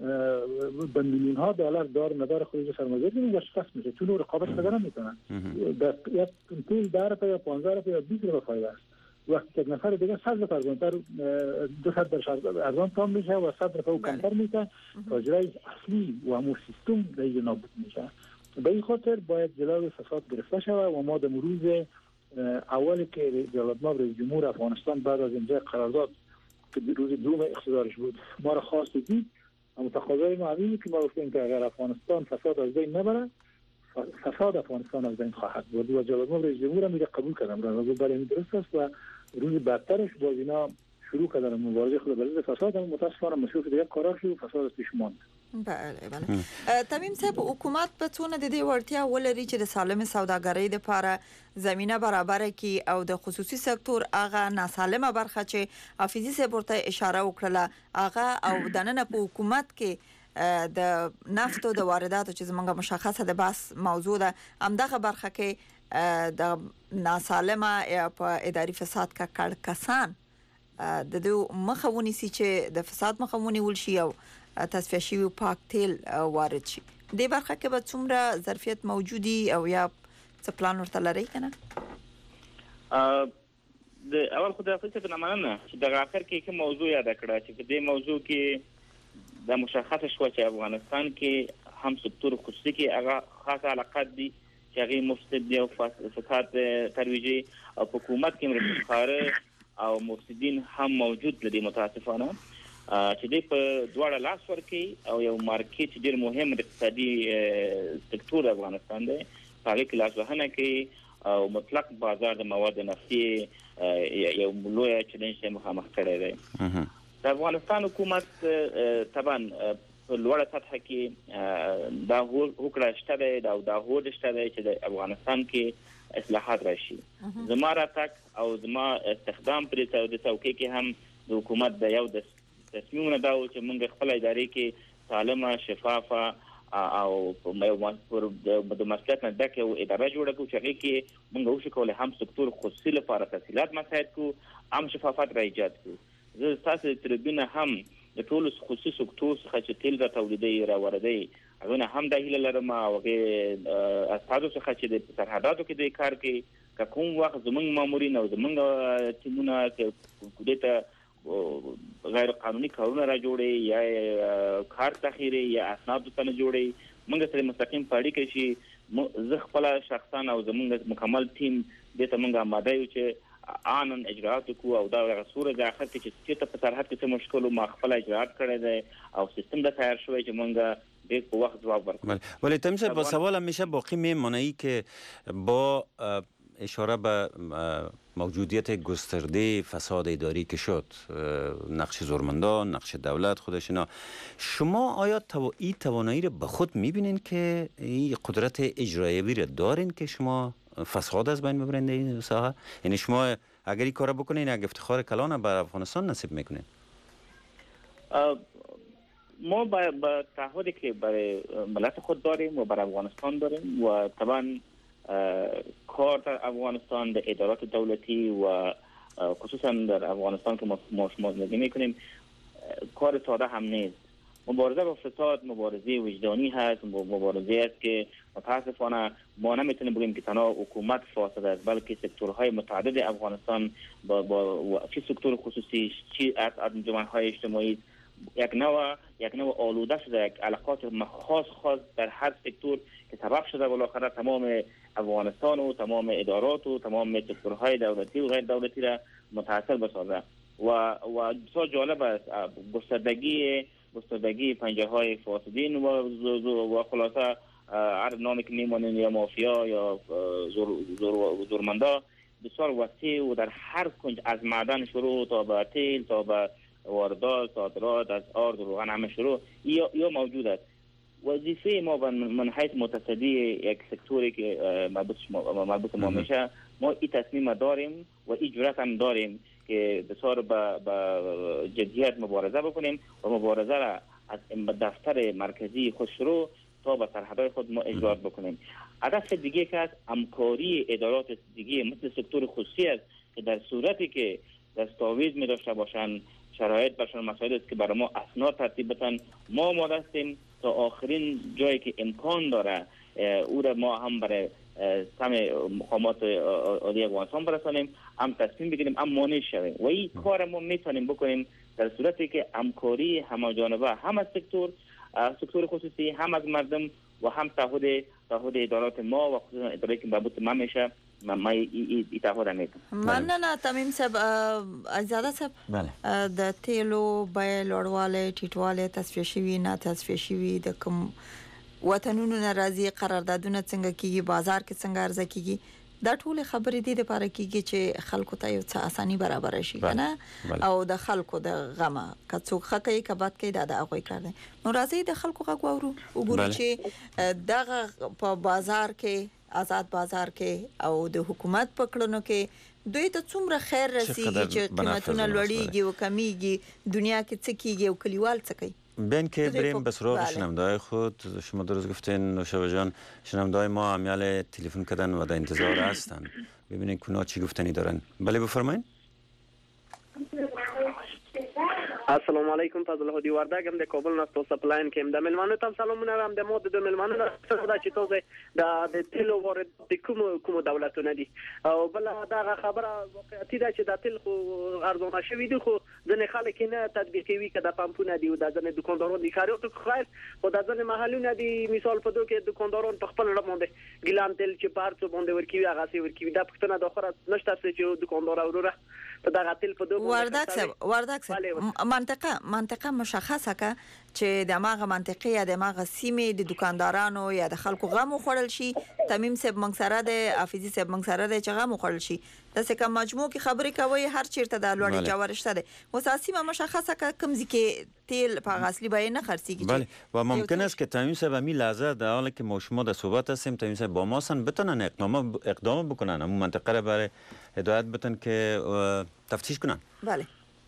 به میلیون ها دلار دار مدار خودش سرمایه‌گذاری میشه، شکست میشه چون رقابت کردن نمیتونن. یک تیل 10 روپیه یا 15 روپیه یا 20 روپیه فایده است. وقتی یک نفر دیگه 100 روپیه ارزان‌تر 200 ارزان تام میشه و 100 روپیه کمتر میشه، تاجرای اصلی و همون سیستم دیگه نابود میشه. به این خاطر باید جلوی فساد گرفته شود و ما در روز اولی که جلال‌آباد رئیس جمهور افغانستان بعد از امضای قرارداد که روز دوم اقتدارش بود ما را خواست دید، اما تقاضای ما همینه که ما گفتیم که اگر افغانستان فساد از بین نبره، فساد افغانستان از بین خواهد بود و جلال‌آباد رئیس جمهور هم قبول کردم را بله این درست است و روز بعدترش باز اینا شروع کردن مبارزه خود با فساد. هم متاسفانه مسئول دیگه قرار شد فساد از پیش ماند. بله تمیم صاحب، حکومت بتونه د دې وړتیا ولري چې د سالم سوداګرۍ لپاره زمينه برابر کړي او د خصوصي سکتور هغه ناسالمه برخه چې حافظي صاحب ورته اشاره وکړه هغه او دننه په حکومت کې د نفتو د وارداتو چې زمونږه مشخصه د بحث موضوع ده، همدغه برخه کې د ناسالمه یا په اداري فساد کا کړ کسان د دې مخاوني سي چې د فساد مخاوني ولشي او تصفیه شوی پاک تیل وارد شي. د برخه کې به څومره ظرفیت موجودي او یا څه پلان ورته لري کنه؟ د اول خدای حافظ ته مننه چې د اخر کې کوم موضوع یاد کړه چې په دې موضوع کې د مشخصه شو چې افغانستان کې هم سکتور خصوصي کې هغه خاصه علاقات دي چې هغه مفسد دي او فساد ترویجي او حکومت کې مرستخاره او مفسدين هم موجود لدي متاسفانه چې د په دواړه لاس ورکي او یو مارکیټ ډیر مهم اقتصادي سکتور افغانستان دی هغه کې لاس وهنه کوي او مطلق بازار د مواد نفتي یو لوی چیلنج ته مخامخ کړی دی. د افغانستان حکومت طبعا په لوړه سطح کې دا هوکړه شته دی دا هوډ شته دی چې د افغانستان کې اصلاحات راشي. زما راتګ او زما استخدام پر د څوکۍ کې هم د حکومت د یو د تصمیمونه دا و چې موږ خپل ادارې کې سالمه شفافه او د مسؤلیت نه ډکه او اداره جوړه کړو چې هغه کې موږ وشکول هم سکتور خصوصي لپاره تسهیلات مساعد کو هم شفافیت را ایجاد کو. زه تاسو تربینه هم د ټول خصوصي سکتور څخه چې تیل را تولیدي را واردي هغه هم د هیله لرم او هغه اساسو څخه چې د سرحداتو کې د کار کې کوم وخت زمونږ مامورین او زمونږ ټیمونه کوډه غیر قانوني کارونه را جوړي یا کار تخیري یا اسناد ته نه جوړي موږ سره مستقیم پاړی کې شي. زه خپل شخصا او زمونږ مکمل ټیم د ته موږ آماده یو چې آنن اجرات کو او دا غوړه د اخر کې چې ته په سرحد کې څه مشکل او ما خپل اجرات کړی دی او سیستم د تیار شوی چې موږ به په وخت جواب ورکړو. ولی تمیشه با سوال همیشه باقی میمونه ای که با اشاره به موجودیت گسترده فساد اداری که شد، نقش زورمندان، نقش دولت خودش اینا، شما آیا این توانایی رو به خود میبینین که این قدرت اجرایی رو دارین که شما فساد از بین ببرین در این ساحه؟ یعنی شما اگر این کار بکنین اگر افتخار کلان بر افغانستان نصیب میکنین؟ ما با تعهدی که برای ملت خود داریم و برای افغانستان داریم و طبعا کار در افغانستان در ادارات دولتی و خصوصا در افغانستان که ما زندگی میکنیم کار ساده هم نیست. مبارزه با فساد مبارزه وجدانی هست، مبارزه است که متاسفانه ما نمیتونیم بگیم که تنها حکومت فاسد است، بلکه سکتورهای متعدد افغانستان با چه سکتور خصوصی چه انجمنهای اجتماعی یک نوع آلوده شده، یک علاقات خاص در هر سکتور که سبب شده بالاخره تمام افغانستان و تمام ادارات و تمام سکتورهای دولتی و غیر دولتی را متاثر بسازه و بسیار جالب است گستردگی پنجه های فاسدین و خلاصه هر نامی که میمانند یا مافیا یا زورمندا بسیار وسیع و در هر کنج از معدن شروع تا به تیل تا به واردات صادرات از آرد و روغن همه شروع یا موجود است. وظیفه ما من حیث متصدی یک سکتوری که مربوط ما میشه، ما این تصمیم داریم و این جرأت هم داریم که بسیار با جدیت مبارزه بکنیم و مبارزه را از دفتر مرکزی خود شروع تا به سرحدهای خود ما اجرا بکنیم. هدف دیگه که از همکاری ادارات دیگه مثل سکتور خصوصی است که در صورتی که دستاویز می داشته باشند، شرایط باشند، مسائل است که برای ما اسناد ترتیب بدن، ما آماده هستیم تا آخرین جایی که امکان داره او را ما هم برای سم مقامات عالی افغانستان برسانیم، هم تصمیم بگیریم، هم مانع شویم و این کار ما میتونیم بکنیم در صورتی که همکاری همه‌جانبه هم از سکتور خصوصی، هم از مردم و هم تعهد ادارات ما و خصوصا اداره که مربوط ما میشه ما این تعهد میکنم. مننه تمیم صاحب. عزیزاده صاحب، د تیلو بیه لوړوالی ټیټوالی تصفیه شوي نه تصفیه شوي د کوم وطنونو نه راځي، قراردادونه څنګه کیږي، بازار کې څنګه عرضه کیږي، دا ټول خبرې دي لپاره کیږي چې خلکو ته یو څه اساني برابر شي کنه او د خلکو د غمه که څوک خکې کبات کې دا هغه کار دی. نو راځي د خلکو غږ واورو وګورو چې دغه په بازار کې آزاد بازار کې او د حکومت په کړنو کې دوی ته څومره خیر رسیږي چې قیمتونه لوړیږي او کمیږي، دنیا کې څه کیږي او کلیوال څه کوي. بین که بریم به سراغ شنونده‌های خود. شما درست گفتین نوشابه جان، شنونده‌های ما امیال تلفن کردن و در انتظار هستن ببینید کنا چی گفتنی دارن. بله بفرمایید. السلام علیکم، فضل هادی وردگ هم د کابل نه تاسو پلاین کې د ملمانو ته سلامونه هم د مو د ملمانو نه چې تاسو د تیلو وارد د کوم دولتونه دي او بل دا خبره واقعیت ده چې د تیل خو ارزانه شوی دي خو ځنې خلک نه تطبیقوي که د پمپونه دي او د ځنې دکانداران دي خیرات خیر او د ځنې محلونه دي. مثال په دوه کې دکانداران په خپل رقم باندې ګیلان تیل چې پارڅو باندې ورکوي هغه سي ورکوي. دا پښتنه د اخر نشته چې دکاندار اوره په دغه تیل په دوه وردک منطقه مشخصه که چې د ماغه منطقه یا د ماغه سیمه د دکاندارانو یا د خلکو غمو خړل شي. تمیم صاحب منصره د حافظي صاحب منصره د چغمو خړل شي د څه کوم مجموع کې خبرې کوي هر چیرته د لوړی جوړشته ده وساسي مشخصه که کوم ځکه تیل په اصلي بیان نه خرڅيږي. بله و ممکن است که تمیم صاحب می لحظه در حالی که ما شما در صحبت هستیم تمیم صاحب با ما سن بتونن اقدام بکنن اون منطقه را برای هدایت بتن که تفتیش کنن. بله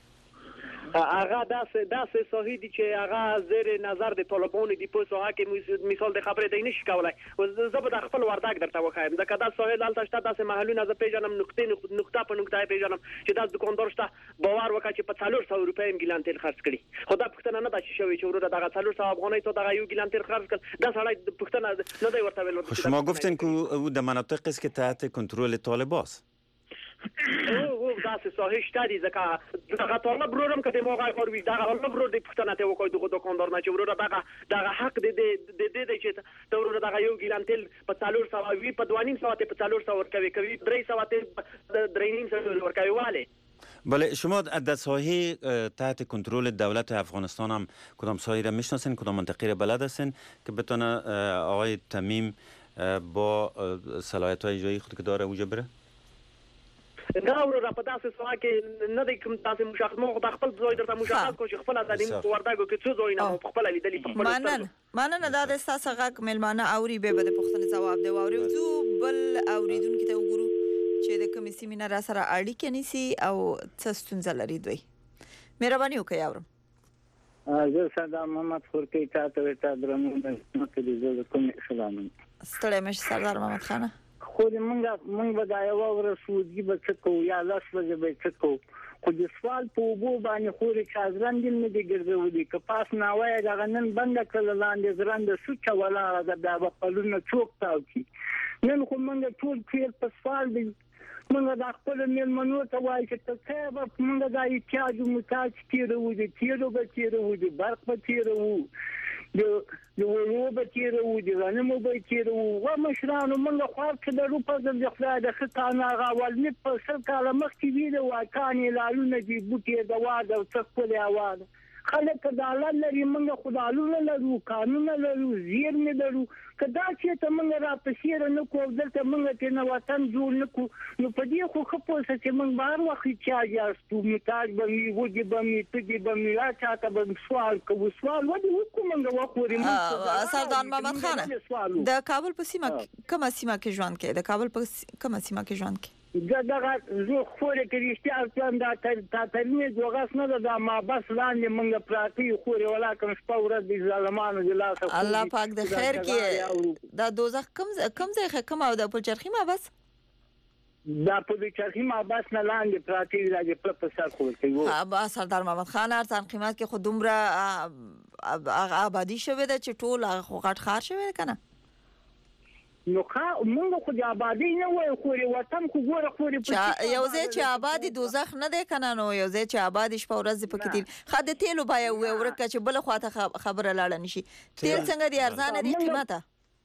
هغه داسې ساحې دي چې هغه زیر نظر د طالبانو دی په ساحه کې مثال د خبرې دی نشي کولای. زه به د خپل وردګ درته وخایم دا کدا ساحې دلته شته داسې محلونه زه پیژنم نقطه په نقطه پیژنم چې دا دکاندار شته باور وکړه چې په 400 روپۍ ګیلان تیل خرڅ کړي. خو دا پښتنه نه ده چې شوی چې ورته دغه 400 افغانۍ ته دغه یو ګیلان تیل خرڅ کړ. دا سړی پښتنه نه دی ورته ویل. شما گفتین که او در مناطق است که تحت کنترل طالباست. او داسې ساحې شته دي ځکه دغه طالب رورم که د موقع کوي دغه طالب رور د پښتنه ته وکړي دغه دکاندار نه چې ورته دغه حق د چې ته ورته دغه یو ګیلان تیل په 400 وی په 2.5 ساعت په 400 ورکوي 300 3.5 ورکوي واله. بله شما در ساحه تحت کنترل دولت افغانستان هم کدام ساحه را میشناسین، کدام منطقه را بلد هستین که بتونه آقای تمیم با صلاحیت های اجرایی خود که داره اوجا بره؟ دا ورته په داسې ساحه کې نه دی کوم تاسو مشخص مو د خپل ځای درته مشخص کو چې خپل ازادي مو ورداګو کې څه ځای نه خپل لیدلی په خپل مننه دا د تاسو غږ ملمانه اوري به د پښتنې جواب دی اوري زو بل اوریدونکو ته وګورو چې د کوم سیمینار را سره اړیکه نیسي او څه ستونزه لري. دوی مهرباني وکړئ اورم. زه سردار محمد خورکی تاسو ته درنو کوم سلام. ستړی مشه سردار محمد خان. خو موږ به دا یو ورسودګي به څه کوو یا لاس به به څه کوو خو د سوال په وبو باندې خوري چازران دې نه دي ګرځولي که پاس نه وای دا نن بند کړل لاندې زرند سوچ ولا دا به پلونه چوک تاو کی نن خو موږ ټول خیر په سوال دی موږ د خپل ملمنو ته وایي چې څه به موږ دا احتیاج محتاج کیرو دي تیرو دي برق په تیرو د ورو به تیرو دي غنمو به تیرو و مشرانو موږ خو چې د روپا د خدای د خطانه غاول نه په سر کاله مخکې ویله واکانې لالونه دي بوټي د واده او څه کولې اواده خلک د الله لري موږ خدالونه لرو قانون لرو زیر نه لرو کدا چې ته موږ را پسیر نه کو دلته موږ ته نه وطن جوړ نه کو نو په دې خو خپل څه چې موږ بهر وخت چې یاستو میتاج به می وږي به می تګي به می راځه به سوال کوو سوال ودی حکومت وکوري سردار محمد خان د کابل په سیمه کومه سیمه کې ژوند کوي د کابل په کومه سیمه کې ژوند کوي دغه زه خوري کې اشتیاق پلان دا ترمنه جوغاس نه دا ما بس لاندې موږ پراتی خوري ولاکم شپه ورځ دي ظالمانو د لاس الله پاک د خیر کې دا دوزخ کم ځای کوم او د پلچرخي ما بس دا په چرخي ما بس نه لاندې پراتی راځي په سر خور کوي ها سردار محمد خان ارزان قیمت کې خو دومره آبادی شوه د چټول غټ خار شوه کنه نو موږ خو د آبادی نه وای خوري وطن خو ګوره خوري په یو ځای چې آبادی دوزخ نه دی کنه نو یو ځای چې آبادی شپه ورځ پکې دي خاطر تیلو بای ورکه چې بل خواته خبره لاړ نشي تیل څنګه دی ارزانه دي قیمته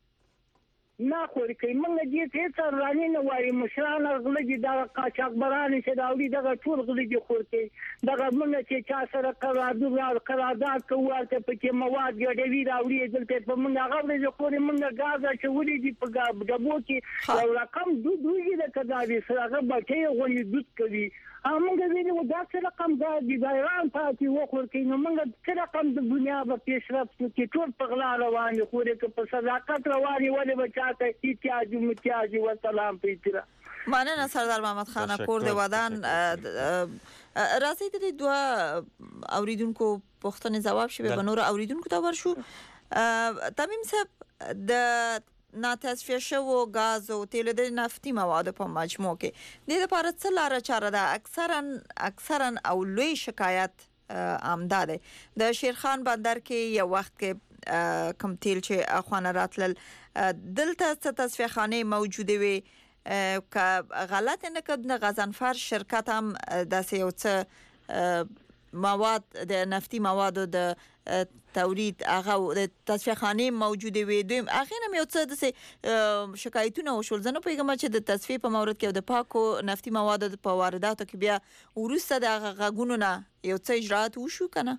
نه خوري کوي موږ دې ته څه رانی نه وای مشران غلګي دا قاچاقبران چې دا وړي دا ټول غلګي خورتي دا موږ چې چا سره قرارداد کوو ته پکې مواد جوړوي دا وړي دلته په موږ هغه ورځ خوري موږ غاز چې وړي دي په ډبو کې او رقم دوی د کداري سره هغه بټي غوړي دود کوي موږ ویني دا څه رقم دی د ایران پاتې وخور کې نو موږ څه رقم د دنیا په پیشرفت کې ټول په غلا روان خوري که په صداقت رواني ولې بچاته احتیاج متیاج و سلام پیترا مننه سردار محمد خان کور د ودان راځي د دوه اوریدونکو پوښتنې جواب شوه به نور اوریدونکو ته ورشو تمیم صاحب د ناتصفیه شو غاز او تیل د نفتي موادو په مجموع کې د لپاره څه لاره چاره ده اکثرا او لوی شکایت آمداده د شیرخان بندر کې یو وخت کې کم تیل چې اخوانه راتل دلته څه تصفیه خانه موجوده وي که غلط نه کړه غزنفر شرکت هم د یو څه مواد د نفتي موادو د تولید هغه د تصفیه خانه موجوده وي دویم هغه نه یو څه د شکایتونه وشول زنه پیغام چې د تصفیه په مورد کې د پاکو نفتي موادو په وارداتو کې بیا ورسته د غاګونو نه یو څه اجرات وشو کنه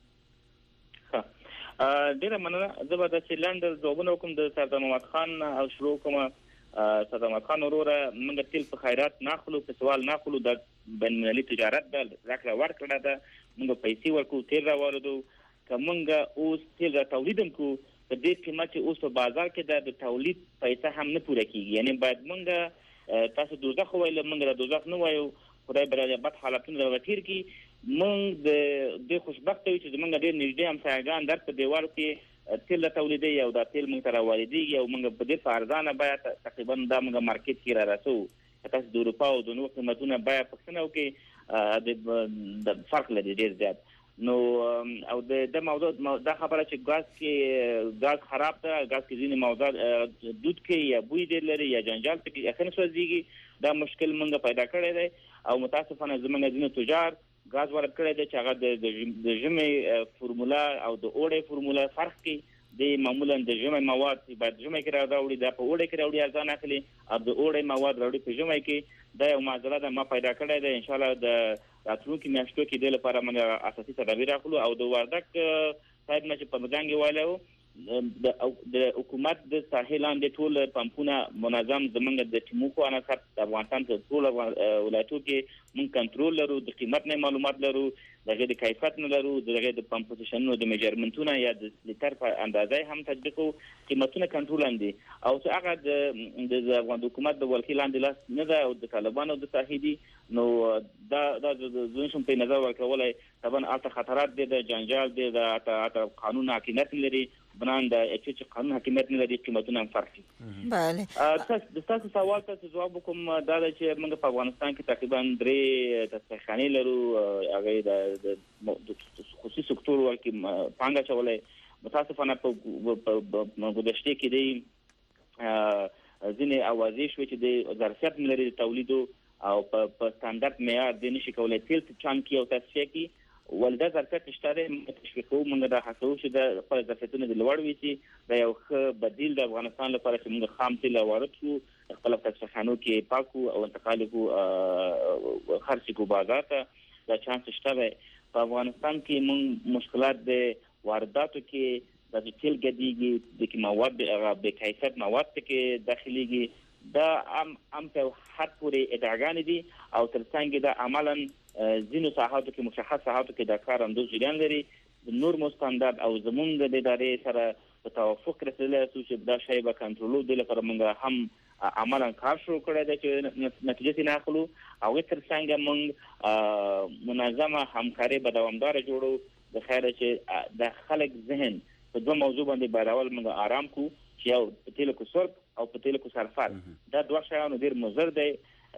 ډیره مننه زه به د سیلندر جوابونه کوم د سردار محمد خان او شروع کوم سردار محمد خان وروره موږ تیل په خیرات ناخلو په سوال ناخلو د بینالمللي تجارت د راکړه ورکړه ده موږ پیسې ورکو تیل راوړو کومګه اوس تیل را تولیدم کو په دې قیمت چې اوس په بازار کې د تولید پیسې هم نه پوره کیږي یعنی باید موږ تاسو دوزخ وایو موږ دوزخ نه وایو خدای برابر بد حالتونه راوتیر کی موږ د خوشبخت وي چې موږ ډېر نږدې هم سایګان در په دیوال کې تیل تولیدي او د تیل موږ تر واردېږي او موږ په دې فارزانه باید تقریبا د موږ مارکیټ کې را رسو تاسو د اروپا او د نورو قیمتونه باید پښتنه وکي د فرق لري ډېر زیات نو او د موضوع دا خبره چې غاز خراب ده غاز کې ځینې مواد دود کې یا بوی دی لري یا جنجال کې اخر سوځيږي دا مشکل مونږ پیدا کړی دی او متاسفانه زمونږ ځینې تجار غاز ورک کړی دی چې هغه د ژمي فورمولا او د اوړې فورمولا فرق کې د معمولا د ژمي مواد باید ژمي کې راوړي دا په اوړې کې راوړي ارزان اخلي او د اوړې مواد راوړي په ژمي کې دا یو معضله ده ما پیدا کړی دی ان شاء الله د راتلونکي میاشتو کې د لپاره موږ اساسي تدابیر اخلو او د وردک صاحب نه چې په مدانګي والو د حکومت د ساحل لاندې ټول پمپونه منظم زمونږ د ټیموکو عناصر د افغانستان په ټول ولایتو کې مونږ کنټرول لرو د قیمت نه معلومات لرو دغه د کیفیت نه لرو دغه د پمپ پوزیشنونو د میجرمنټونو یا د لیټر په اندازې هم تطبیقو قیمتونه کنټرول اندي او چې هغه د افغان حکومت د ولکې لاندې لاس نه ده او د طالبانو د صاحبي نو دا زموږ په نظر ورکولای طبعا البته خطرات دي د جنجال دي د قانون حاکمیت لري بنان د چې قانون حاکمیت نه لري قیمتونه هم فرق دي. بله د تاسو سوال ته جواب کوم دا چې موږ په افغانستان کې تقریبا 3 تصحیحانې لرو هغه د خصوصي سکتور ورکې پانګه چولې متاسفانه په گذشته کې دی ځینې اوازې شوې چې د ظرفیت لري د تولید او په ستاندرد معیار د نشي کولای تیل چان کې او تصفیه کې ولدا ظرفیت اشتاره تشویقو موږ د حسو چې د خپل ظرفیتونو د لوړ وي چې د یو ښه بدیل د افغانستان لپاره چې موږ خام تیل وارد کړو خپل تصفیحانو کې پاکو او انتقال کو خرڅ کو بازار ته د چانس شته. په افغانستان کې موږ مشکلات د وارداتو کې د تیل ګډیږي د مواد به کیفیت مواد کې داخليږي دا ام په هر پورې ادعاګان دي او ترڅنګ د عملاً ځینو ساحاتو کې مشخص ساحاتو کې د کار اندوز جریان لري د نور مستندات او زمونږ د ادارې سره په توافق رسیدل چې دا شی به کنټرولو د لپاره موږ هم عملاً کار شروع کړی دی چې نتیجه نه اخلو او ترڅنګ موږ منظمه همکاري به دوامدار جوړو د خیره چې د خلک ذهن په دوه موضوع باندې بارول موږ آرام کو چې یو په تیلو کو سرب او په تیلو کو صرفات دا دوه شیانو ډیر مضر دي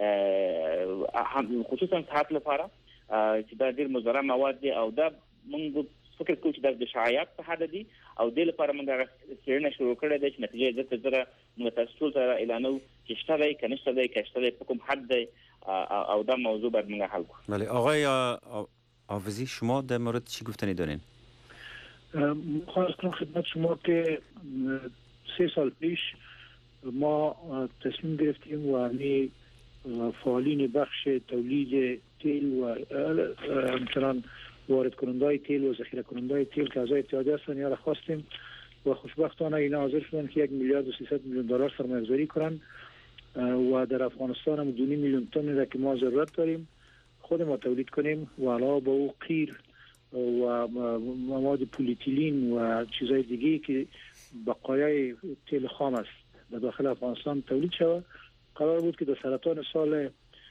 خصوصا صحت لپاره چې دا ډیر مضر مواد دي او دا موږ فکر کوو چې د شایعات په حد دي او د لپاره موږ څېړنه شروع کړې ده چې نتیجه د تزره موږ تاسو ته اعلانو چې شته دی کنيشته دی کشته په کوم حد دی او دا موضوع باید موږ حل کړو. بله آقای حافظی شما در مورد چی گفتنی دارین؟ خواهش کنم خدمت شما که 3 سال پیش ما تصمیم گرفتیم و فعالین بخش تولید تیل و همچنان وارد کننده‌های تیل و ذخیره کننده‌های تیل که اعضای اتحادیه هستند اینا را خواستیم و خوشبختانه اینا حاضر شدن که 1 میلیارد و 300 میلیون دلار سرمایه‌گذاری کنند و در افغانستان هم 2.5 میلیون تن را که ما ضرورت داریم خود ما تولید کنیم و علاوه به او قیر و مواد پلیتیلین و چیزهای دیگه که بقایای تیل خام است در داخل افغانستان تولید شود. قرار بود که در سرطان سال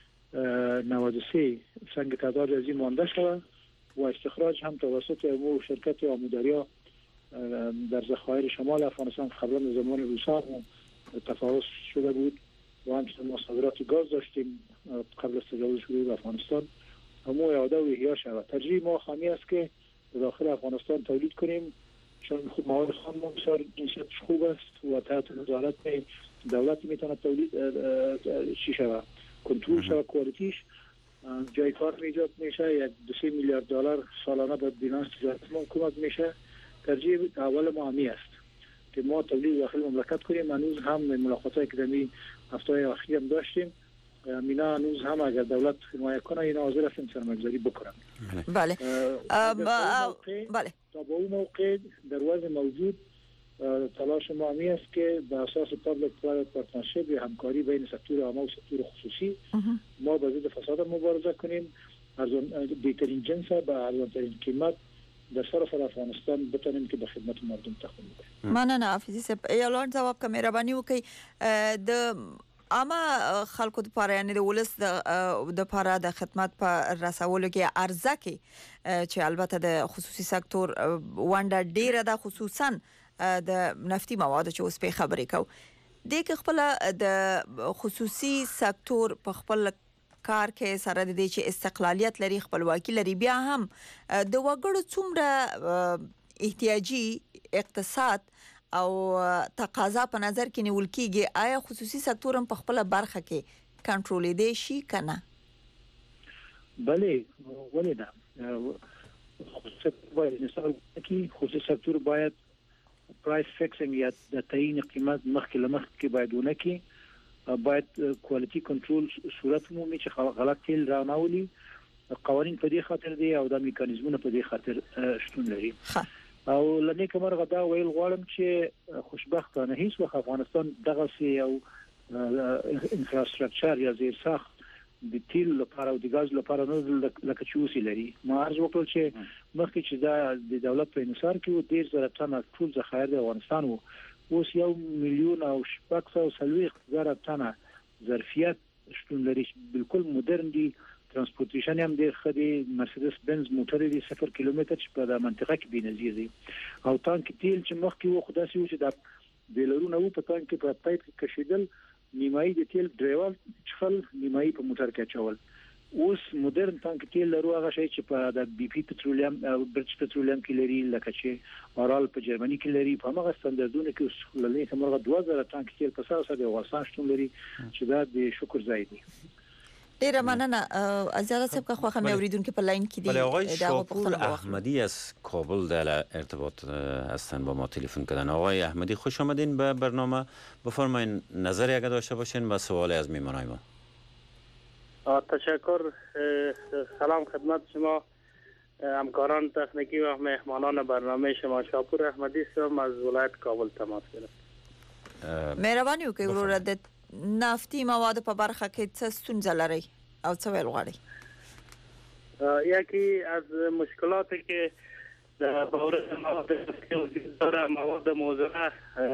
93 سنگ تعداد از این مانده شود و استخراج هم توسط امور شرکت آمودریا در ذخایر شمال افغانستان قبلا از زمان روسا تفاوض شده بود و همچنین ما صادرات گاز داشتیم قبل از تجاوز شده به افغانستان همو اعاده و احیا شود. ترجیح ما خامی است که داخل افغانستان تولید کنیم چون خود مواد خام ما بسیار جنسیتش خوب است و تحت نظارت دولت میتونه تولید چی شود کنترل شود کوالیتیش جای کار ایجاد میشه 2 میلیارد دلار سالانه به بینانس تجارت ما کمک میشه. ترجیح اول ما همی است که ما تولید داخل مملکت کنیم. هنوز هم ملاقاتایی که در هفته اخیر هم داشتیم مینا هنوز هم اگر دولت حمایت کنه اینا حاضر هستن سرمایه‌گذاری بکنن. بله بله تا به اون موقع در وضع موجود تلاش ما همی است که به اساس پابلیک پرایوت پارتنرشیپ یا همکاری بین سکتور عام و سکتور خصوصی ما با ضد فساد مبارزه کنیم بهترین جنس به ارزان‌ترین قیمت در سراسر افغانستان بتونیم که به خدمت مردم تقدیم کنیم. مننه حافظی صاحب یو لوړ جواب کوم مهرباني وکړئ د اما خلکو لپاره یعنی د ولس د لپاره د خدمت په رسولو کې ارزه کې چې البته د خصوصي سکتور ونده ډیره ده خصوصا د نفتي مواد چې اوس په خبرې کو د خپل د خصوصي سکتور په خپل کار کې سره د دې چې استقلالیت لري خپلواکي لري بیا هم د وګړو څومره احتیاجي اقتصاد او تقاضا په نظر کې نیول کېږي آیا خصوصي سکتور هم په خپل برخه کې کنټرول دی شي کنه؟ بله ولې نه خصوصي سکتور باید پرایس فیکسینګ یا د تعیین قیمت مخکې لمخکې باید ونکړي باید کوالټي کنټرول صورت مومي چې غلط تیل راونولي قوانین په دې خاطر دي او د میکانیزمونو په دې خاطر شتون لري او لنی کومه غدا ویل غواړم چې خوشبختانه هیڅ وخت افغانستان دغه سي او انفراستراکچر یا زیرساخت د تیل لپاره او د غاز لپاره نه لکه چې اوسې لري. ما عرض وکړ چې مخکې چې دا د دولت په انحصار کې و 10,000 تنه ټول ذخایر د افغانستان وو اوس 1,640,000 تنه ظرفیت شتون لري بالکل مدرن دي ترانسپورتیشن هم ډیر ښه دی. مرسيډس بنز موټر دی 0 کیلومتر چې په د منطقه کې بنزیر دی او تانک تیل چې مخکې و خو داسې و چې د بیلرونه و په تانک کې په پایپ کې کشیدل نیمایي د تیل ډرایور چخل نیمایي په موټر کې چول. اوس مدرن تانک تیل لرو هغه شی چې په د بي پی پټرولیم او برټش پټرولیم کې لري لکه چې اورال په جرمني کې لري. په هغه ستاندردونو کې اوس لنی سمره 2000 تانک تیل په اساس د افغانستان شتون لري چې دا د شکر ځای دی. ډیر مننه. ازاده صاحب که خوخه مې اوریدونکو په لاین کې دی. بله آقای شاپور احمدی از کابل در ارتباط هستن با ما تلفن کردن. آقای احمدی خوش آمدین به برنامه. بفرمایین نظری اگه داشته باشین و سوالی از میهمانای ما. تشکر. سلام خدمت شما همکاران تکنیکی و مهمانان برنامه شما. شاپور احمدی هستم از ولایت کابل تماس گرفتم. مهرباني وکړئ وروره د نفتي مواد په برخه کې څه ستونزه لري او څه ویل غواړئ؟ یکی از مشکلاتی که در مورد مواد نفتی وجود داره مواد موضوعه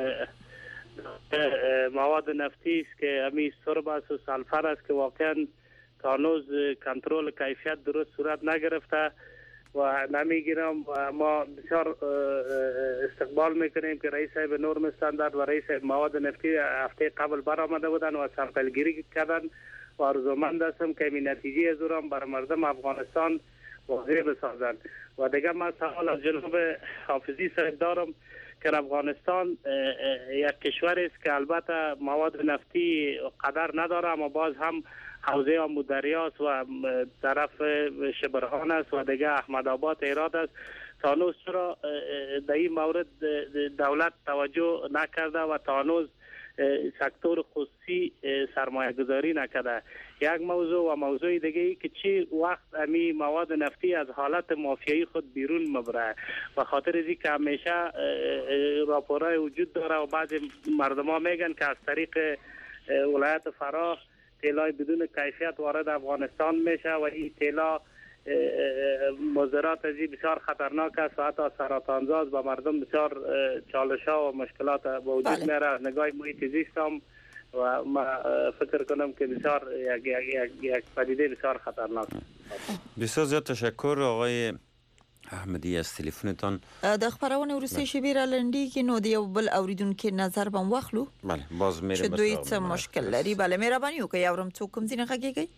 مواد نفتی است که امی سرب است و سلفر است که واقعا تا هنوز کنترل کیفیت درست صورت نگرفته و نمیگیرم و ما بسیار استقبال میکنیم که رئیس صاحب نورم استاندارد و رئیس مواد نفتی هفته قبل برآمده بودن و سمپلگیری کردن و آرزومند هستم که این نتیجه از اون بر مردم افغانستان واضح بسازند. و دیگه من سوال از جناب حافظی صاحب دارم که افغانستان یک کشور است که البته مواد نفتی قدر نداره اما باز هم حوزه امودریاست و طرف شبرهان است و دیگه احمد آباد ایراد است. تا هنوز چرا در این مورد دولت توجه نکرده و تا هنوز سکتور خصوصی سرمایه گذاری نکرده؟ یک موضوع و موضوع دیگه ای که چی وقت امی مواد نفتی از حالت مافیایی خود بیرون مبره و خاطر ازی که همیشه راپورای وجود داره و بعضی مردم ها میگن که از طریق ولایت فراه تیلای بدون کیفیت وارد افغانستان میشه و این تیلا مضرات ازی بسیار خطرناک است و حتی سرطانزاست و مردم بسیار چالش ها و مشکلات به وجود میاره. از نگاه محیط زیست هم و ما فکر کنم که بسیار یک پدیده بسیار خطرناک است. بسیار زیاد تشکر آقای احمدی از تلفنتان. د خبرونه ورسې شبیر لنډی کې نو د یو بل اوریدونکو نظر بم واخلو. بله باز میرم چې دوی څه مشکل لري. بله مهرباني وکړئ اورم څوک کوم ځینې غږیږي.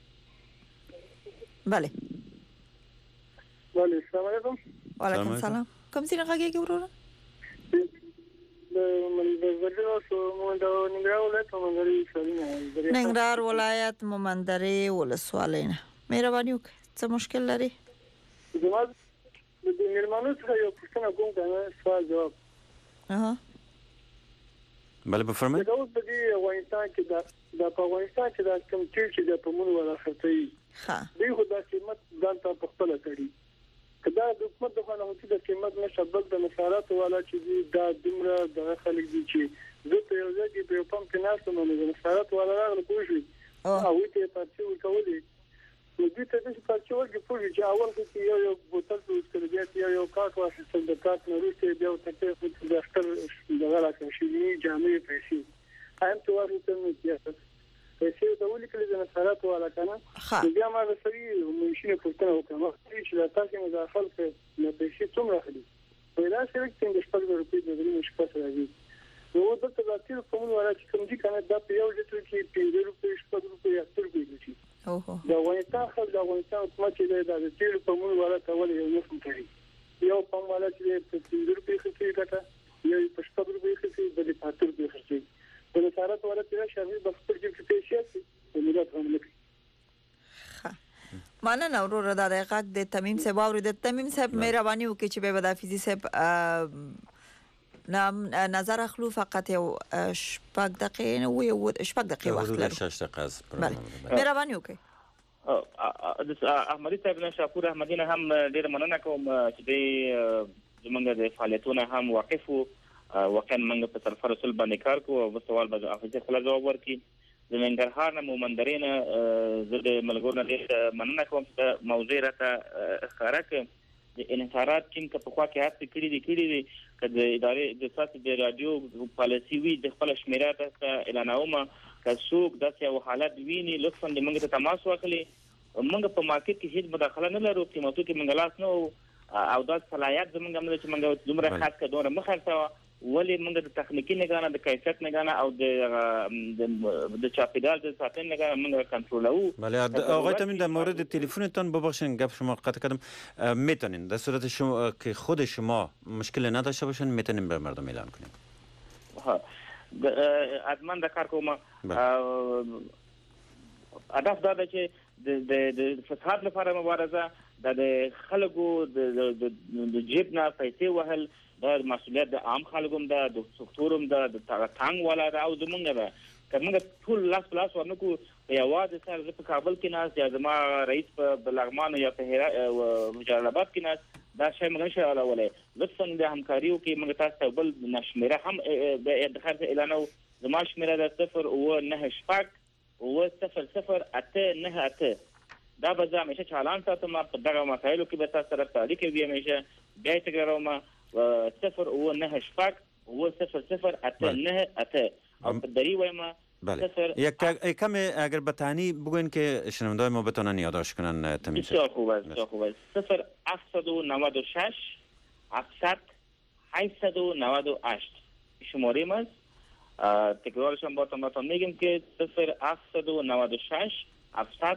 بله بله السلام علیکم. وعلیکم السلام. کوم ځینې غږیږي وروره؟ ننګرهار ولایت مومندرې ولسوالۍ نه. مهرباني وکړئ څه مشکل لري؟ زما د میرمنو څخه یو پوښتنه کوم کنه سوال جواب. بله بفرمایئ. دا اوس په دې افغانستان کې د افغانستان کې د کوم چې د پمون ولا خرڅي دوی خو د قیمت ځان ته په خپل کړی کدا د حکومت د خلکو چې د قیمت نشه بل د مسارات والا چې دا دمره د خلک دي چې زه ته یو ځای کې په پم کې ناسم نه د مسارات والا راغله کوشي او ته پاتې ورکولې نو دې ته چې پاتې ورګي پوری چې اول کې یو بوتل څه کړی یو کارت واسطه د کارت نه وروسته بیا ته د اختر دغه راکشي جامې پیسې هم تو ورته نو کیږي پیسې د ولې کله د مسارات والا کنه بیا ما د سړي مشینه پورته وکړم چې لا تاسو نه داخل کړئ نو پیسې څومره خدي پیدا شوی چې د شپږ روپۍ د دې مشکل راځي نو د تباتیر په موږ ورته کوم دي کنه دا په یو ځای کې 5 روپۍ شپږ روپۍ یا 3 روپۍ دي دا افغانستان خلک د افغانستان حکومت چې د تیل په موږ ورته ولې یو نه کوي یو په موږ ورته په 5 روپۍ خرڅي کټه یو په 7 روپۍ خرڅي بلې په 8 روپۍ خرڅي د مسارات ورته شامل د خپل کې پیسې د ملت غوښتنه مننه وروره دا د غږ د تمیم صاحب اورید. تمیم صاحب مهرباني وکړئ چې به د حافظي صاحب نام نظر اخلو فقط یو شپږ دقیقې نه یو شپږ دقیقې وخت لرو. 6 دقیقې از مهرباني وکړئ. احمدي صاحب نه شاپور احمدي نه هم ډیر مننه کوم چې زمونږ د فعالیتونو هم واقف وو واقعا موږ په طرف رسول باندې کار کوو او سوال به حافظ خپل جواب ورکړي. د ننګرهار نه مومندرې نه زه د ملګرو نه ډېر مننه کوم چې موضوع راته ښکاره کړه. د انحصارات ټیم که پخوا کې هڅې کړي دي که د ادارې د ساسې د راډیو پالیسي وي د خپله شمېره ته اعلانومه که څوک داسې یو حالت ویني لطفا د موږ ته تماس وکړي موږ په مارکیټ کې هیڅ مداخله نه لرو قیمتو کې موږ لاس نه او دا صلاحیت زموږ هم نه چې موږ دومره خاص کډوره مخالفه ولې موږ د تخنیکی نگانه د کیفیت نگانه او د چاپیدال د ساتنې نگانه موږ کنترلو. بله آقای تامین در مورد تلفنتان ببخشید گپ شما قطع کردم میتونین در صورت شما که خود شما مشکل نداشته باشین میتونین به مردم اعلان کنین. ها حتما در کار کوم هدف دا ده چې د فساد لپاره مبارزه د خلکو د جیب نه پیسې وهل دا مسؤلیت د عام خلکو ده د سکتورم ده د تانګ والا ده او زمونږ ده که موږ ټول لاس ورنکو په یوازې سره زه په کابل کې ناست یا زما رئیس په لغمان یا په جلال آباد کې ناست دا شی موږ نشو حلولی. لطفا د همکاري وکړئ. موږ تاسو ته بل شمېره هم د ادخار ته اعلانوو. زما شمېره ده 0 0 دا به زه همیشه چالان ساتم په دغه مسایلو کې به تاسو سره تعلیق کوي همیشه بیا یې تکراروم 0 او په دری وایم. بله یک کم اگر بتانی بگوین که شنوندای ما بتونن یادداشت کنن تامین. بسیار خوب است. 0796 700 898 شماره ماست. تکرارش هم باتون میگم که 0796 700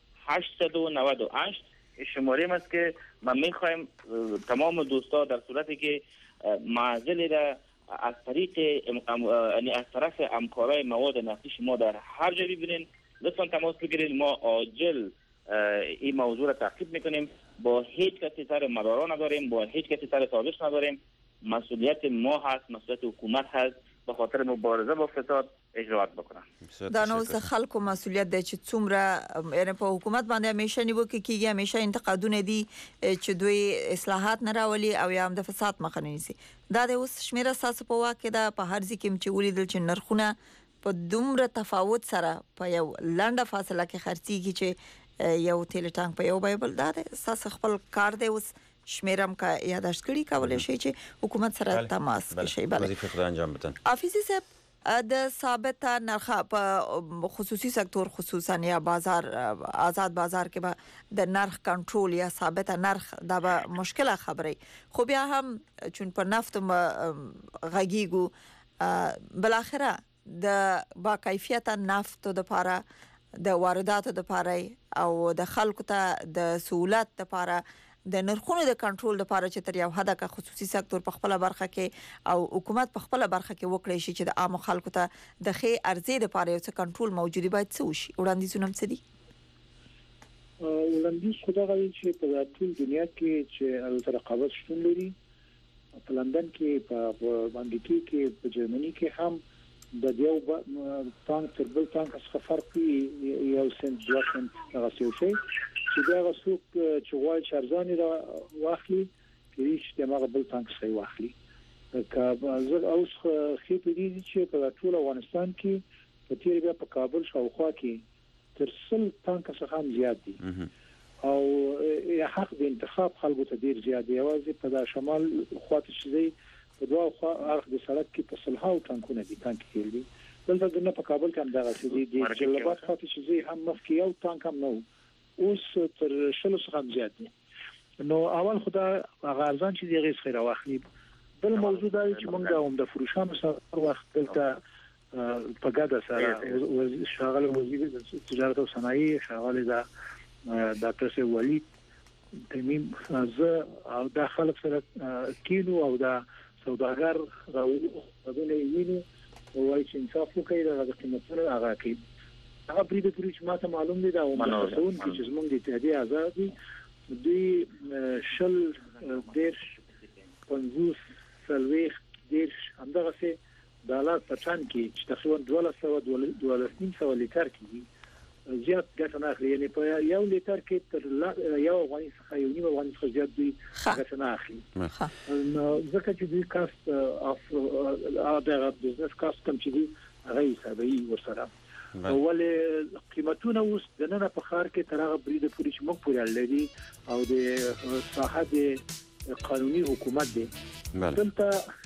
898 شماره ماست که من میخوایم تمام دوستا در صورتی که معضلی را از طریق یعنی از طرف همکارای مواد نفتی شما در هر جا ببینین لطفا تماس بگیرید. ما عاجل این موضوع را تعقیب میکنیم. با هیچ کسی سر مدارا نداریم، با هیچ کسی سر سازش نداریم. مسئولیت ما هست، مسئولیت حکومت هست به خاطر مبارزه با فساد اجرات بکنن. دا نو څه خلکو مسؤلیت دی چې څومره یعنی په حکومت باندې همیشه نیوکه کیږي، همیشه انتقادونه دي چې دوی اصلاحات نه راولي او یا هم د فساد مخه نه نیسي. دا د اوس شمیره ساسو په واکه دا په هر ځای کې چې ولیدل چې نرخونه په دومره تفاوت سره په یو لنډه فاصله کې خرڅيږي چې یو تیل ټانک په یو بایبل دا ساس خپل کار دی. اوس شمیرم کا یادداشت کړي کولای شي چې حکومت سره تماس وشي. بله وظیفه خود انجام بدن. حافظي صاحب د ثابت نرخ په خصوصي سکتور خصوصا یا بازار آزاد بازار کې به د نرخ کنټرول یا ثابت نرخ دا به مشکله خبره. خو بیا هم چون په نفت غږیږو بل اخره د با کیفیت نفت د لپاره د وارداتو د لپاره او د خلکو ته د سہولت لپاره د نرخونو د کنټرول لپاره چې تر یو حد کا خصوصي سکتور په خپل برخه کې او حکومت په خپل برخه کې وکړي شي چې د عام خلکو ته د خې ارزي لپاره یو څه کنټرول موجودي باید څه وشي. وړاندیزونه څه دي؟ وړاندیز خدای غوښتي چې په ټول دنیا کې چې البته رقابت شتون لري. په لندن کې په امریکا کې په جرمني کې هم د یو تانک تر بل تانک څخه فرق یو سنت 2 سنت هغه شی چې دا غوښتو چې غواړي ارزاني را واخلي کې هیڅ دغه بل تانک څخه واخلي. که زه اوس خې په دې چې په ټول افغانستان کې په تیر بیا په کابل شاوخوا کې تر 100 تانک څخه هم زیات دي او حق د انتخاب خلکو ته ډیر زیات دی. اوازې په شمال خواته شي په دوه خوا اخ د سړک کې په صلحاو تانکونه دي تانک کې دي. دلته د په کابل کې هم دغه شي دي جلبات خواته شي هم مخکې یو تانک هم نو اوس تر 100 څخه زیات دي. نو اول خدا غارزان چې دغه خیر واخلي. بل موضوع دا چې موږ هم د فروشانو سره وخت دلته په ګډه سره شغال وزیر تجارت او صنایع شغال دا ډاکټر سي ولید تمیم زه او د خلک سره کینو او دا سوداګر راوړل ویني او وايي چې انصاف وکړي د قیمتونو هغه کې هغه بریده پوری چې ماته معلوم دي دا ومنځون چې زمونږ د اتحادیه آزادي دوی شل دیرش 50 سلويخ دیرش همدغه سي دالات پچان کې چې تقریبا 1200 لیټر کې زیات ګټه نه اخلي. یعنی په یو لیټر کې تر یو غوړي څخه یو نیم غوړي څخه زیات دی ګټه نه اخلي. نو ځکه چې دوی کاست اف دا بزنس کاست کم چې دی هغه حسابي ورسره ولې قیمتونه اوس د نن په خار کې تر هغه بریده پوری چې موږ پورې لري او د صاحب قانوني حکومت دی. دلته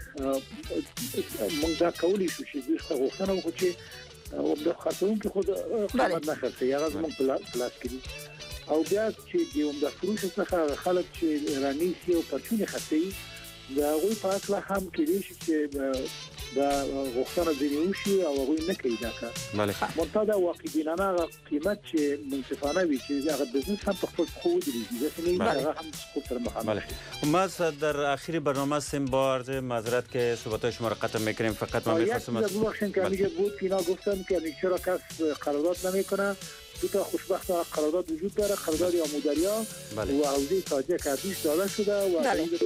موږ دا کولی شو چې دوی غوښتنه وکړي او د خاطرون کې خود خدمت نه خرڅي هغه زموږ پلاس کې دي او بیا چې د عمده فروش څخه خلک چې رانیسي او پرچونې خطي دا غوي په اصل هم کې دي چې دا غوښتنه ځینې وشي او هغه نه کوي دا کار. بله. منتها واقعینانه قیمت چې منصفانه وي چې هغه بزنس هم په خپل خو ودرېږي ځکه نه هغه هم خود سره مخامخ. بله. ما در آخر برنامه سیم بار معذرت که صحبت شما را قطع میکنیم فقط من می‌خواستم از بخشن که میگه بود اینا گفتن که چرا کس قرارداد نمیکنه. دو تا خوشبختانه قرارداد وجود داره، قرارداد آموداریا و حوزه تاجک ارزش داده شده و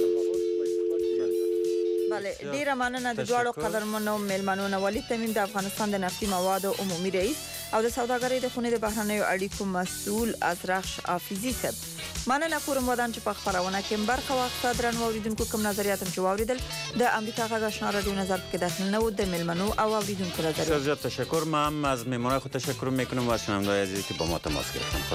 بله ډیره مننه د دواړو قدرمنو میلمنو ولید تمیم د افغانستان د نفتي موادو عمومي رئیس او د سوداګرۍ د خونې د بهرنیو اړیکو مسؤل ازرخش حافظي صاحب. مننه کوم ودان چې په خبرونه کې برخه واخیسته. درنو اوریدونکو کوم نظریات هم اوریدل د امریکا غږ آشنا رادیو نظر کې داخل نه و د میلمنو او اوریدونکو نظریات. زیاد تشکر. ما هم از میمونای خود تشکر میکنم و از شنونده‌های عزیزی که با ما تماس گرفتن.